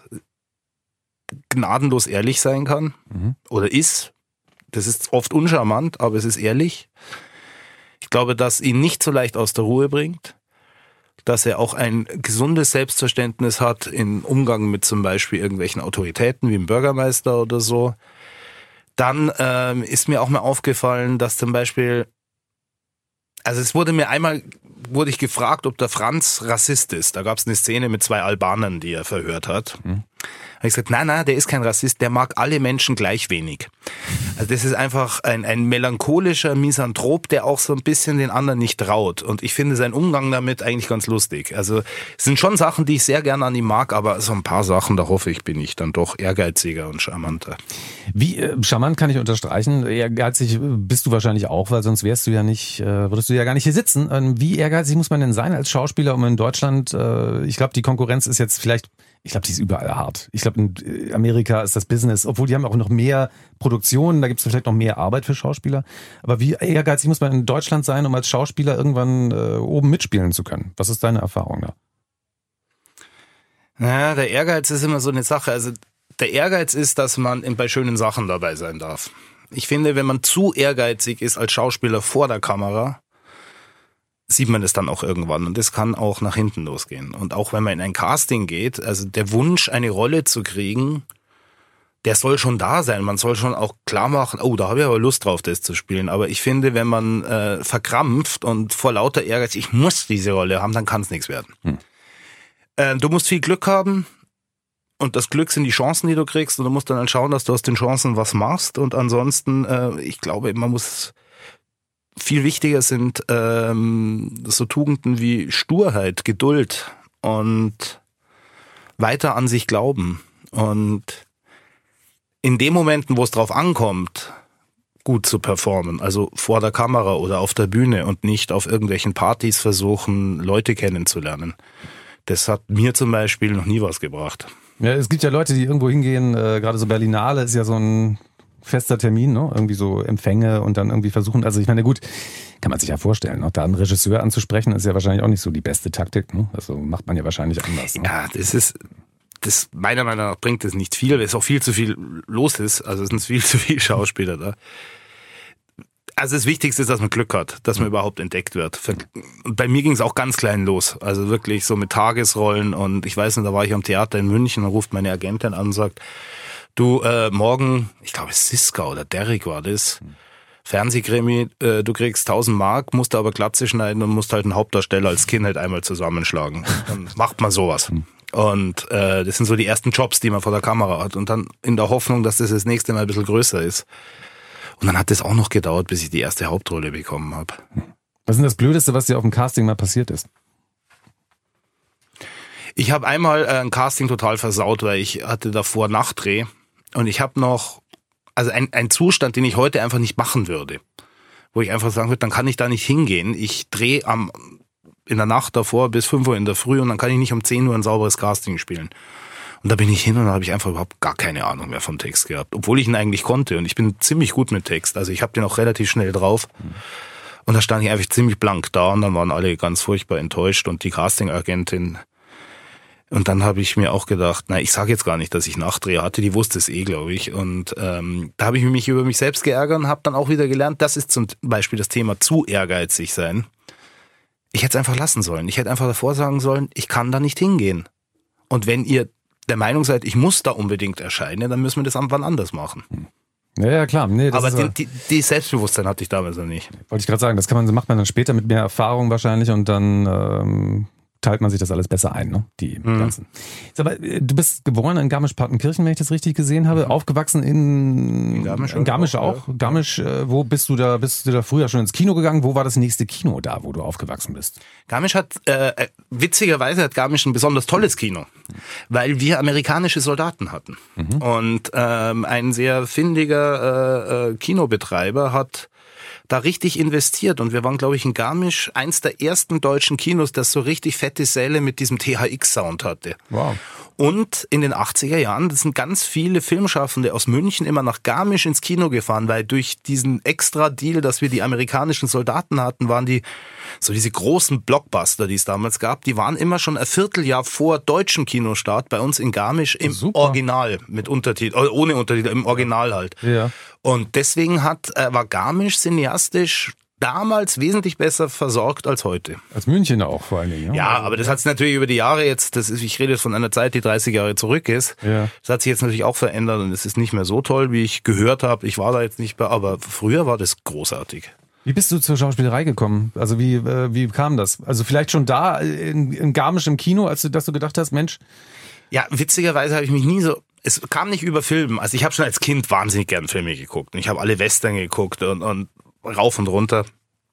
gnadenlos ehrlich sein kann mhm. oder ist. Das ist oft uncharmant, aber es ist ehrlich. Ich glaube, dass ihn nicht so leicht aus der Ruhe bringt. Dass er auch ein gesundes Selbstverständnis hat im Umgang mit zum Beispiel irgendwelchen Autoritäten wie dem Bürgermeister oder so. Dann ähm, ist mir auch mal aufgefallen, dass zum Beispiel, also es wurde mir einmal, wurde ich gefragt, ob der Franz Rassist ist. Da gab es eine Szene mit zwei Albanern, die er verhört hat. Mhm. Da habe ich gesagt, nein, nein, der ist kein Rassist, der mag alle Menschen gleich wenig. Also das ist einfach ein, ein melancholischer Misanthrop, der auch so ein bisschen den anderen nicht traut. Und ich finde seinen Umgang damit eigentlich ganz lustig. Also es sind schon Sachen, die ich sehr gerne an ihm mag, aber so ein paar Sachen, da hoffe ich, bin ich dann doch ehrgeiziger und charmanter. Wie äh, charmant kann ich unterstreichen? Ehrgeizig bist du wahrscheinlich auch, weil sonst wärst du ja nicht, äh, würdest du ja gar nicht hier sitzen. Ähm, wie ehrgeizig muss man denn sein als Schauspieler, um in Deutschland, äh, ich glaube, die Konkurrenz ist jetzt vielleicht, ich glaube, die ist überall hart. Ich glaube, in Amerika ist das Business, obwohl die haben auch noch mehr Produktionen, da gibt es vielleicht noch mehr Arbeit für Schauspieler. Aber wie ehrgeizig muss man in Deutschland sein, um als Schauspieler irgendwann äh, oben mitspielen zu können? Was ist deine Erfahrung da? Naja, der Ehrgeiz ist immer so eine Sache. Also der Ehrgeiz ist, dass man bei schönen Sachen dabei sein darf. Ich finde, wenn man zu ehrgeizig ist als Schauspieler vor der Kamera, sieht man es dann auch irgendwann und das kann auch nach hinten losgehen. Und auch wenn man in ein Casting geht, also der Wunsch, eine Rolle zu kriegen, der soll schon da sein. Man soll schon auch klar machen, oh, da habe ich aber Lust drauf, das zu spielen. Aber ich finde, wenn man äh, verkrampft und vor lauter Ehrgeiz, ich muss diese Rolle haben, dann kann es nichts werden. Hm. Äh, du musst viel Glück haben und das Glück sind die Chancen, die du kriegst und du musst dann halt schauen, dass du aus den Chancen was machst und ansonsten, äh, ich glaube, man muss... Viel wichtiger sind ähm, so Tugenden wie Sturheit, Geduld und weiter an sich glauben. Und in den Momenten, wo es drauf ankommt, gut zu performen, also vor der Kamera oder auf der Bühne und nicht auf irgendwelchen Partys versuchen, Leute kennenzulernen. Das hat mir zum Beispiel noch nie was gebracht. Ja, es gibt ja Leute, die irgendwo hingehen, äh, gerade so Berlinale ist ja so ein fester Termin, ne? Irgendwie so Empfänge und dann irgendwie versuchen, also ich meine, gut, kann man sich ja vorstellen, ne? Da einen Regisseur anzusprechen, ist ja wahrscheinlich auch nicht so die beste Taktik, ne? Also macht man ja wahrscheinlich anders. Ne? Ja, das ist, das meiner Meinung nach bringt das nicht viel, weil es auch viel zu viel los ist, also es sind viel zu viele Schauspieler da. Also das Wichtigste ist, dass man Glück hat, dass man mhm. überhaupt entdeckt wird. Und bei mir ging es auch ganz klein los, also wirklich so mit Tagesrollen und ich weiß nicht, da war ich am Theater in München und ruft meine Agentin an und sagt, du, äh, morgen, ich glaube Siska oder Derrick war das, mhm. Fernsehkrimi, äh, du kriegst tausend Mark, musst aber Glatze schneiden und musst halt einen Hauptdarsteller als Kind halt einmal zusammenschlagen. Dann macht man sowas. Mhm. Und äh, das sind so die ersten Jobs, die man vor der Kamera hat und dann in der Hoffnung, dass das das nächste Mal ein bisschen größer ist. Und dann hat das auch noch gedauert, bis ich die erste Hauptrolle bekommen habe. Was ist denn das Blödeste, was dir auf dem Casting mal passiert ist? Ich habe einmal ein Casting total versaut, weil ich hatte davor Nachtdreh und ich habe noch, also ein, ein Zustand, den ich heute einfach nicht machen würde, wo ich einfach sagen würde, dann kann ich da nicht hingehen. Ich drehe am in der Nacht davor bis fünf Uhr in der Früh und dann kann ich nicht um zehn Uhr ein sauberes Casting spielen. Und da bin ich hin und da habe ich einfach überhaupt gar keine Ahnung mehr vom Text gehabt, obwohl ich ihn eigentlich konnte und ich bin ziemlich gut mit Text, also ich habe den auch relativ schnell drauf. Mhm. Und da stand ich einfach ziemlich blank da und dann waren alle ganz furchtbar enttäuscht und die Casting-Agentin. Und dann habe ich mir auch gedacht, na, ich sage jetzt gar nicht, dass ich Nachdreh hatte, die wusste es eh, glaube ich. Und ähm, da habe ich mich über mich selbst geärgert und habe dann auch wieder gelernt, das ist zum Beispiel das Thema zu ehrgeizig sein. Ich hätte es einfach lassen sollen. Ich hätte einfach davor sagen sollen, ich kann da nicht hingehen. Und wenn ihr der Meinung seid, ich muss da unbedingt erscheinen, dann müssen wir das wann anders machen. Ja, ja, klar. Nee, das aber ist, die, die, die Selbstbewusstsein hatte ich damals noch nicht. Wollte ich gerade sagen, das kann man, macht man dann später mit mehr Erfahrung wahrscheinlich und dann ähm, teilt man sich das alles besser ein, ne? Die mhm. ganzen. Sag mal, du bist geboren in Garmisch-Partenkirchen, wenn ich das richtig gesehen habe, mhm. aufgewachsen in, in Garmisch, in Garmisch auch. auch. Ja. Garmisch, äh, wo bist du da? Bist du da früher schon ins Kino gegangen? Wo war das nächste Kino da, wo du aufgewachsen bist? Garmisch hat, äh, witzigerweise hat Garmisch ein besonders tolles Kino, weil wir amerikanische Soldaten hatten. Mhm. Und ähm, ein sehr findiger äh, Kinobetreiber hat da richtig investiert und wir waren, glaube ich, in Garmisch eins der ersten deutschen Kinos, das so richtig fette Säle mit diesem T H X-Sound hatte. Wow. Und in den achtziger Jahren, das sind ganz viele Filmschaffende aus München immer nach Garmisch ins Kino gefahren, weil durch diesen extra Deal, dass wir die amerikanischen Soldaten hatten, waren die, so diese großen Blockbuster, die es damals gab, die waren immer schon ein Vierteljahr vor deutschem Kinostart bei uns in Garmisch im Super. Original mit Untertitel, ohne Untertitel, im Original halt. Ja. Und deswegen hat, äh, war Garmisch cineastisch damals wesentlich besser versorgt als heute. Als München auch vor allen Dingen. Ja, ja aber das hat sich natürlich über die Jahre jetzt, das ist, ich rede jetzt von einer Zeit, die dreißig Jahre zurück ist. Ja. Das hat sich jetzt natürlich auch verändert und es ist nicht mehr so toll, wie ich gehört habe. Ich war da jetzt nicht mehr, aber früher war das großartig. Wie bist du zur Schauspielerei gekommen? Also wie, äh, wie kam das? Also vielleicht schon da in, in Garmisch im Kino, als du, dass du gedacht hast, Mensch. Ja, witzigerweise habe ich mich nie so, es kam nicht über Film. Also ich habe schon als Kind wahnsinnig gern Filme geguckt. Ich habe alle Western geguckt und, und rauf und runter.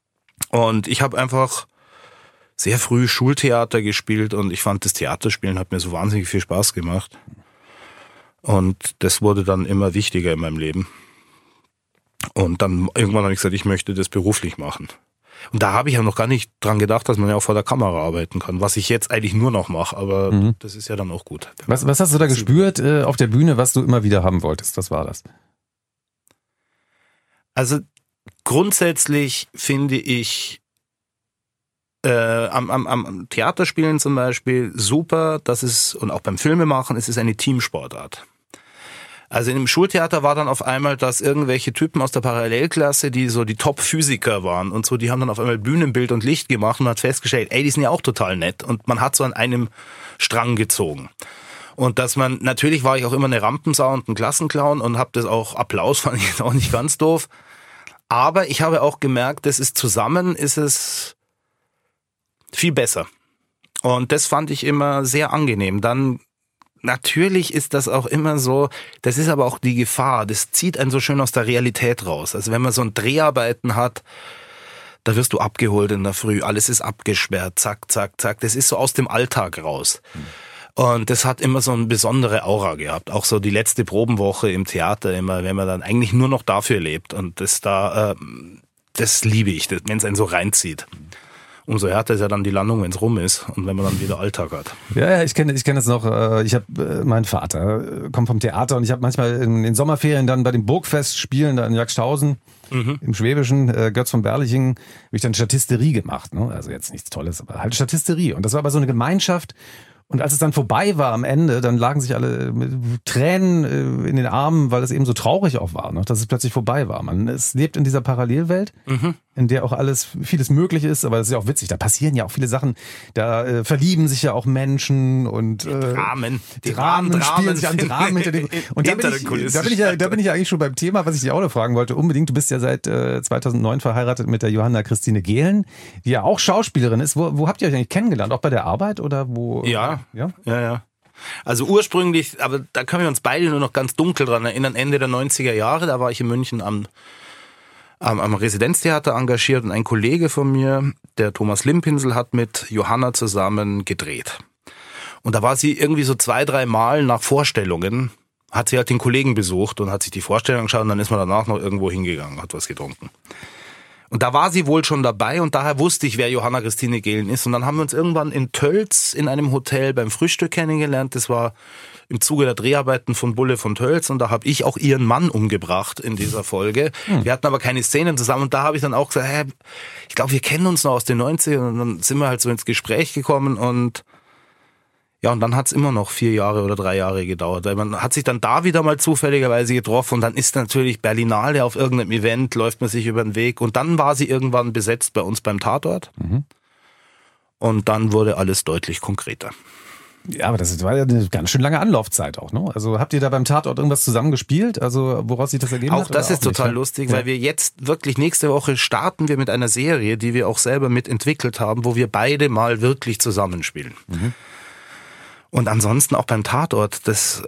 Und ich habe einfach sehr früh Schultheater gespielt und ich fand das Theaterspielen hat mir so wahnsinnig viel Spaß gemacht. Und das wurde dann immer wichtiger in meinem Leben. Und dann irgendwann habe ich gesagt, ich möchte das beruflich machen. Und da habe ich ja noch gar nicht dran gedacht, dass man ja auch vor der Kamera arbeiten kann, was ich jetzt eigentlich nur noch mache, aber mhm. das ist ja dann auch gut. Was, was hast du da gespürt äh, auf der Bühne, was du immer wieder haben wolltest? Was war das? Also grundsätzlich finde ich äh, am, am, am Theaterspielen zum Beispiel super, dass es, und auch beim Filmemachen, es ist eine Teamsportart. Also im Schultheater war dann auf einmal, dass irgendwelche Typen aus der Parallelklasse, die so die Top-Physiker waren und so, die haben dann auf einmal Bühnenbild und Licht gemacht und hat festgestellt, ey, die sind ja auch total nett und man hat so an einem Strang gezogen. Und dass man, natürlich war ich auch immer eine Rampensau und ein Klassenclown und habe das auch, Applaus fand ich jetzt auch nicht ganz doof, aber ich habe auch gemerkt, das ist zusammen, ist es viel besser. Und das fand ich immer sehr angenehm. Dann natürlich ist das auch immer so, das ist aber auch die Gefahr, das zieht einen so schön aus der Realität raus. Also wenn man so ein Dreharbeiten hat, da wirst du abgeholt in der Früh, alles ist abgesperrt, zack, zack, zack, das ist so aus dem Alltag raus. Und das hat immer so eine besondere Aura gehabt, auch so die letzte Probenwoche im Theater immer, wenn man dann eigentlich nur noch dafür lebt und das da, äh, das liebe ich, wenn es einen so reinzieht. Umso härter ist ja dann die Landung, wenn es rum ist und wenn man dann wieder Alltag hat. Ja, ja, ich kenne ich kenne das noch. Ich habe meinen Vater kommt vom Theater und ich habe manchmal in den Sommerferien dann bei den Burgfestspielen da in Jagdshausen mhm. im Schwäbischen, Götz von Berlichingen, habe ich dann Statisterie gemacht. Ne? Also jetzt nichts Tolles, aber halt Statisterie. Und das war aber so eine Gemeinschaft. Und als es dann vorbei war am Ende, dann lagen sich alle mit Tränen in den Armen, weil es eben so traurig auch war, ne? Dass es plötzlich vorbei war. Man es lebt in dieser Parallelwelt, mhm. in der auch alles, vieles möglich ist, aber das ist ja auch witzig. Da passieren ja auch viele Sachen. Da äh, verlieben sich ja auch Menschen und äh, Dramen. Die Dramen, Dramen spielen sich an Dramen hinter dem. Und da bin, ich, da bin ich ja, da bin ich ja eigentlich schon beim Thema, was ich dich auch noch fragen wollte. Unbedingt. Du bist ja seit äh, zweitausendneun verheiratet mit der Johanna Christine Gehlen, die ja auch Schauspielerin ist. Wo, wo habt ihr euch eigentlich kennengelernt? Auch bei der Arbeit oder wo? Ja. Ja, ja, ja. Also ursprünglich, aber da können wir uns beide nur noch ganz dunkel dran erinnern, Ende der neunziger Jahre, da war ich in München am, am, am Residenztheater engagiert und ein Kollege von mir, der Thomas Limpinsel, hat mit Johanna zusammen gedreht. Und da war sie irgendwie so zwei, drei Mal nach Vorstellungen, hat sie halt den Kollegen besucht und hat sich die Vorstellung geschaut und dann ist man danach noch irgendwo hingegangen, hat was getrunken. Und da war sie wohl schon dabei und daher wusste ich, wer Johanna Christine Gehlen ist. Und dann haben wir uns irgendwann in Tölz in einem Hotel beim Frühstück kennengelernt. Das war im Zuge der Dreharbeiten von Bulle von Tölz und da habe ich auch ihren Mann umgebracht in dieser Folge. Hm. Wir hatten aber keine Szenen zusammen und da habe ich dann auch gesagt, hey, ich glaube, wir kennen uns noch aus den neunzigern und dann sind wir halt so ins Gespräch gekommen und ja, und dann hat's immer noch vier Jahre oder drei Jahre gedauert. Weil man hat sich dann da wieder mal zufälligerweise getroffen und dann ist natürlich Berlinale auf irgendeinem Event, läuft man sich über den Weg und dann war sie irgendwann besetzt bei uns beim Tatort mhm. und dann wurde alles deutlich konkreter. Ja, aber das war ja eine ganz schön lange Anlaufzeit auch, ne? Also habt ihr da beim Tatort irgendwas zusammen gespielt? Also woraus sich das ergeben auch hat? Auch das ist total nicht, lustig, ja. Weil wir jetzt wirklich nächste Woche starten wir mit einer Serie, die wir auch selber mitentwickelt haben, wo wir beide mal wirklich zusammenspielen. Mhm. Und ansonsten auch beim Tatort, das,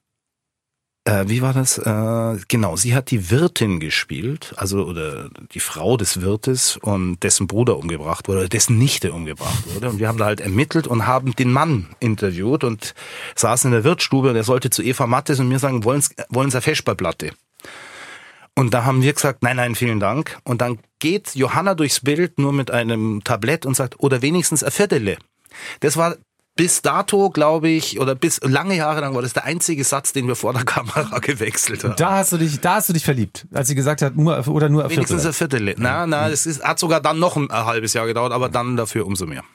äh, wie war das? Äh, genau, sie hat die Wirtin gespielt, also oder die Frau des Wirtes und dessen Bruder umgebracht wurde, oder dessen Nichte umgebracht wurde. Und wir haben da halt ermittelt und haben den Mann interviewt und saßen in der Wirtsstube und er sollte zu Eva Mattes und mir sagen, wollen Sie eine Feschbarplatte? Und da haben wir gesagt, nein, nein, vielen Dank. Und dann geht Johanna durchs Bild nur mit einem Tablett und sagt, oder wenigstens ein Viertele. Das war bis dato, glaube ich, oder bis lange Jahre lang war das der einzige Satz, den wir vor der Kamera gewechselt haben. Da hast du dich, da hast du dich verliebt, als sie gesagt hat, nur oder nur ein Viertel. Wenigstens ein Viertel. Na, na, das ist, hat sogar dann noch ein, ein halbes Jahr gedauert, aber dann dafür umso mehr.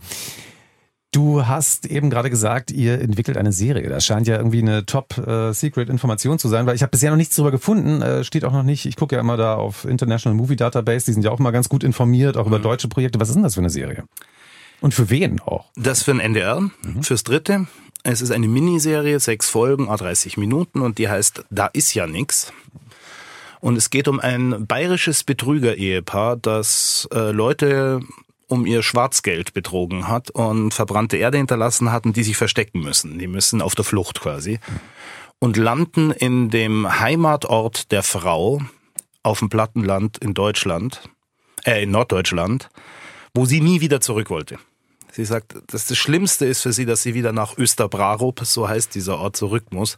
Du hast eben gerade gesagt, ihr entwickelt eine Serie. Das scheint ja irgendwie eine Top-Secret-Information zu sein, weil ich habe bisher noch nichts drüber gefunden. Äh, steht auch noch nicht. Ich gucke ja immer da auf International Movie Database. Die sind ja auch mal ganz gut informiert, auch über deutsche Projekte. Was ist denn das für eine Serie? Und für wen auch? Das für den N D R, mhm. fürs Dritte. Es ist eine Miniserie, sechs Folgen, à dreißig Minuten und die heißt Da ist ja nix. Und es geht um ein bayerisches Betrüger-Ehepaar, das äh, Leute um ihr Schwarzgeld betrogen hat und verbrannte Erde hinterlassen hatten, die sich verstecken müssen. Die müssen auf der Flucht quasi. Und landen in dem Heimatort der Frau auf dem Plattenland in Deutschland, äh in Norddeutschland, wo sie nie wieder zurück wollte. Sie sagt, dass das Schlimmste ist für sie, dass sie wieder nach Österbrarup, so heißt dieser Ort, zurück muss.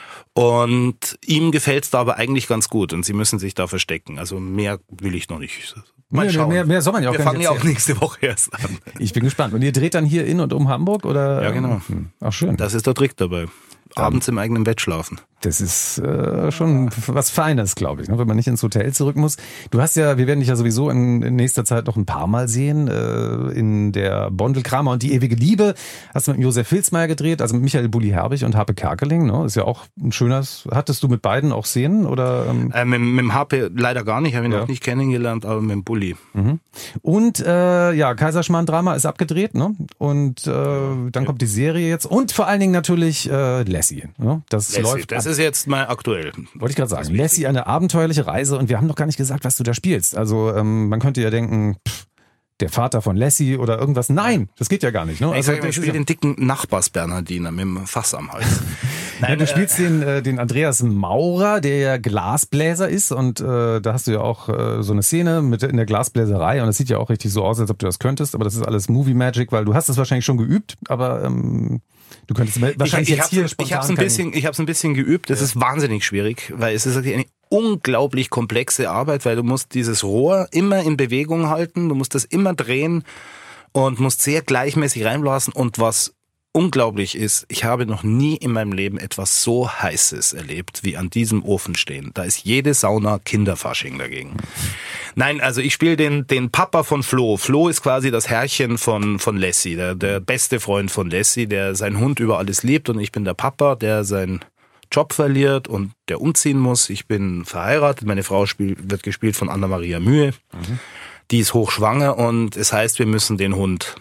Und ihm gefällt's da aber eigentlich ganz gut und sie müssen sich da verstecken. Also mehr will ich noch nicht. Mal mehr, schauen. Mehr, mehr soll man ja auch Wir gar nicht fangen ja auch nächste Woche erst an. Ich bin gespannt. Und ihr dreht dann hier in und um Hamburg? Oder? Ja, genau. Ach, schön. Das ist der Trick dabei. Abends im eigenen Bett schlafen. Das ist äh, schon was Feines, glaube ich, ne? Wenn man nicht ins Hotel zurück muss. Du hast ja, wir werden dich ja sowieso in, in nächster Zeit noch ein paar Mal sehen. Äh, in der Bondelkramer und die ewige Liebe hast du mit Josef Filzmeier gedreht, also mit Michael Bulli-Herbig und Harpe Kerkeling. Ne? Ist ja auch ein schönes. Hattest du mit beiden auch Szenen? Oder, ähm? Äh, mit, mit dem Harpe leider gar nicht, habe ihn Ja. noch nicht kennengelernt, aber mit dem Bulli. Mhm. Und äh, ja, Kaiserschmarrn-Drama ist abgedreht, ne? Und äh, dann ja. kommt die Serie jetzt und vor allen Dingen natürlich äh, Lassie. Ne? Das Lassie, läuft. das ab. ist jetzt mal aktuell. Wollte ich gerade sagen. Lassie, eine abenteuerliche Reise und wir haben noch gar nicht gesagt, was du da spielst. Also ähm, man könnte ja denken, pff, der Vater von Lassie oder irgendwas. Nein, das geht ja gar nicht. Ne? Ich Also, sag, ich spiele den dicken Nachbars-Bernhardiner mit dem Fass am Hals. Nein, ja, du spielst den, äh, den Andreas Maurer, der ja Glasbläser ist und äh, da hast du ja auch äh, so eine Szene mit in der Glasbläserei und das sieht ja auch richtig so aus, als ob du das könntest, aber das ist alles Movie Magic, weil du hast das wahrscheinlich schon geübt, aber ähm, du könntest wahrscheinlich ich, ich jetzt hier hab's, spontan... Ich habe es ein bisschen, ich hab's ein bisschen geübt, das ja. ist wahnsinnig schwierig, weil es ist eine unglaublich komplexe Arbeit, weil du musst dieses Rohr immer in Bewegung halten, du musst das immer drehen und musst sehr gleichmäßig reinblasen und was unglaublich ist, ich habe noch nie in meinem Leben etwas so Heißes erlebt, wie an diesem Ofen stehen. Da ist jede Sauna Kinderfasching dagegen. Nein, also ich spiele den den Papa von Flo. Flo ist quasi das Herrchen von von Lassie, der, der beste Freund von Lassie, der seinen Hund über alles liebt und ich bin der Papa, der seinen Job verliert und der umziehen muss. Ich bin verheiratet, meine Frau spiel, wird gespielt von Anna-Maria Mühe. Mhm. Die ist hochschwanger und es heißt, wir müssen den Hund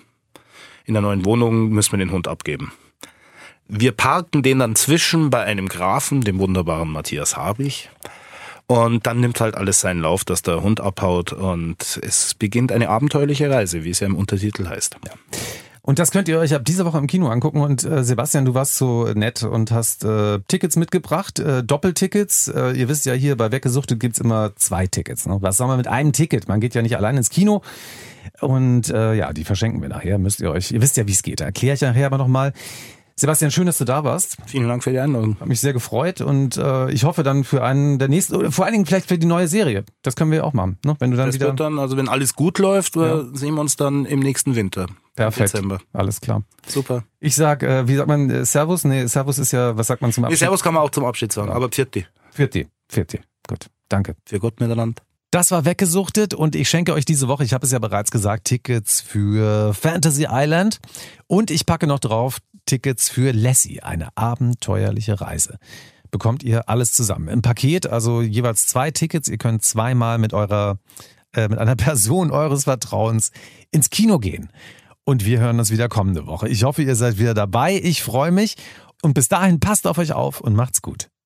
in der neuen Wohnung müssen wir den Hund abgeben. Wir parken den dann zwischen bei einem Grafen, dem wunderbaren Matthias Habich. Und dann nimmt halt alles seinen Lauf, dass der Hund abhaut und es beginnt eine abenteuerliche Reise, wie es ja im Untertitel heißt. Ja. Und das könnt ihr euch ab dieser Woche im Kino angucken. Und äh, Sebastian, du warst so nett und hast äh, Tickets mitgebracht, äh, Doppeltickets. Äh, ihr wisst ja, hier bei Weggesuchtet gibt's immer zwei Tickets. Ne? Was soll man mit einem Ticket? Man geht ja nicht allein ins Kino. Und äh, ja, die verschenken wir nachher, müsst ihr euch, ihr wisst ja, wie es geht. Da erkläre ich nachher aber nochmal. Sebastian, schön, dass du da warst. Vielen Dank für die Einladung. Hat mich sehr gefreut und äh, ich hoffe dann für einen der nächsten, oder vor allen Dingen vielleicht für die neue Serie. Das können wir auch machen, ne? Wenn du dann das wieder. Wird dann, also wenn alles gut läuft, ja. sehen wir uns dann im nächsten Winter. Perfekt. Dezember. Alles klar. Super. Ich sag, äh, wie sagt man, äh, Servus? Nee, Servus ist ja, was sagt man zum Abschied? Nee, Servus kann man auch zum Abschied sagen, ja. aber Pfiat. Pfiat, Pfiat. Gut, danke. Für Gott miteinander. Das war Weggesuchtet und ich schenke euch diese Woche, ich habe es ja bereits gesagt, Tickets für Fantasy Island und ich packe noch drauf Tickets für Lassie, eine abenteuerliche Reise. Bekommt ihr alles zusammen im Paket, also jeweils zwei Tickets. Ihr könnt zweimal mit eurer, äh, mit einer Person eures Vertrauens ins Kino gehen. Und wir hören uns wieder kommende Woche. Ich hoffe, ihr seid wieder dabei. Ich freue mich und bis dahin passt auf euch auf und macht's gut.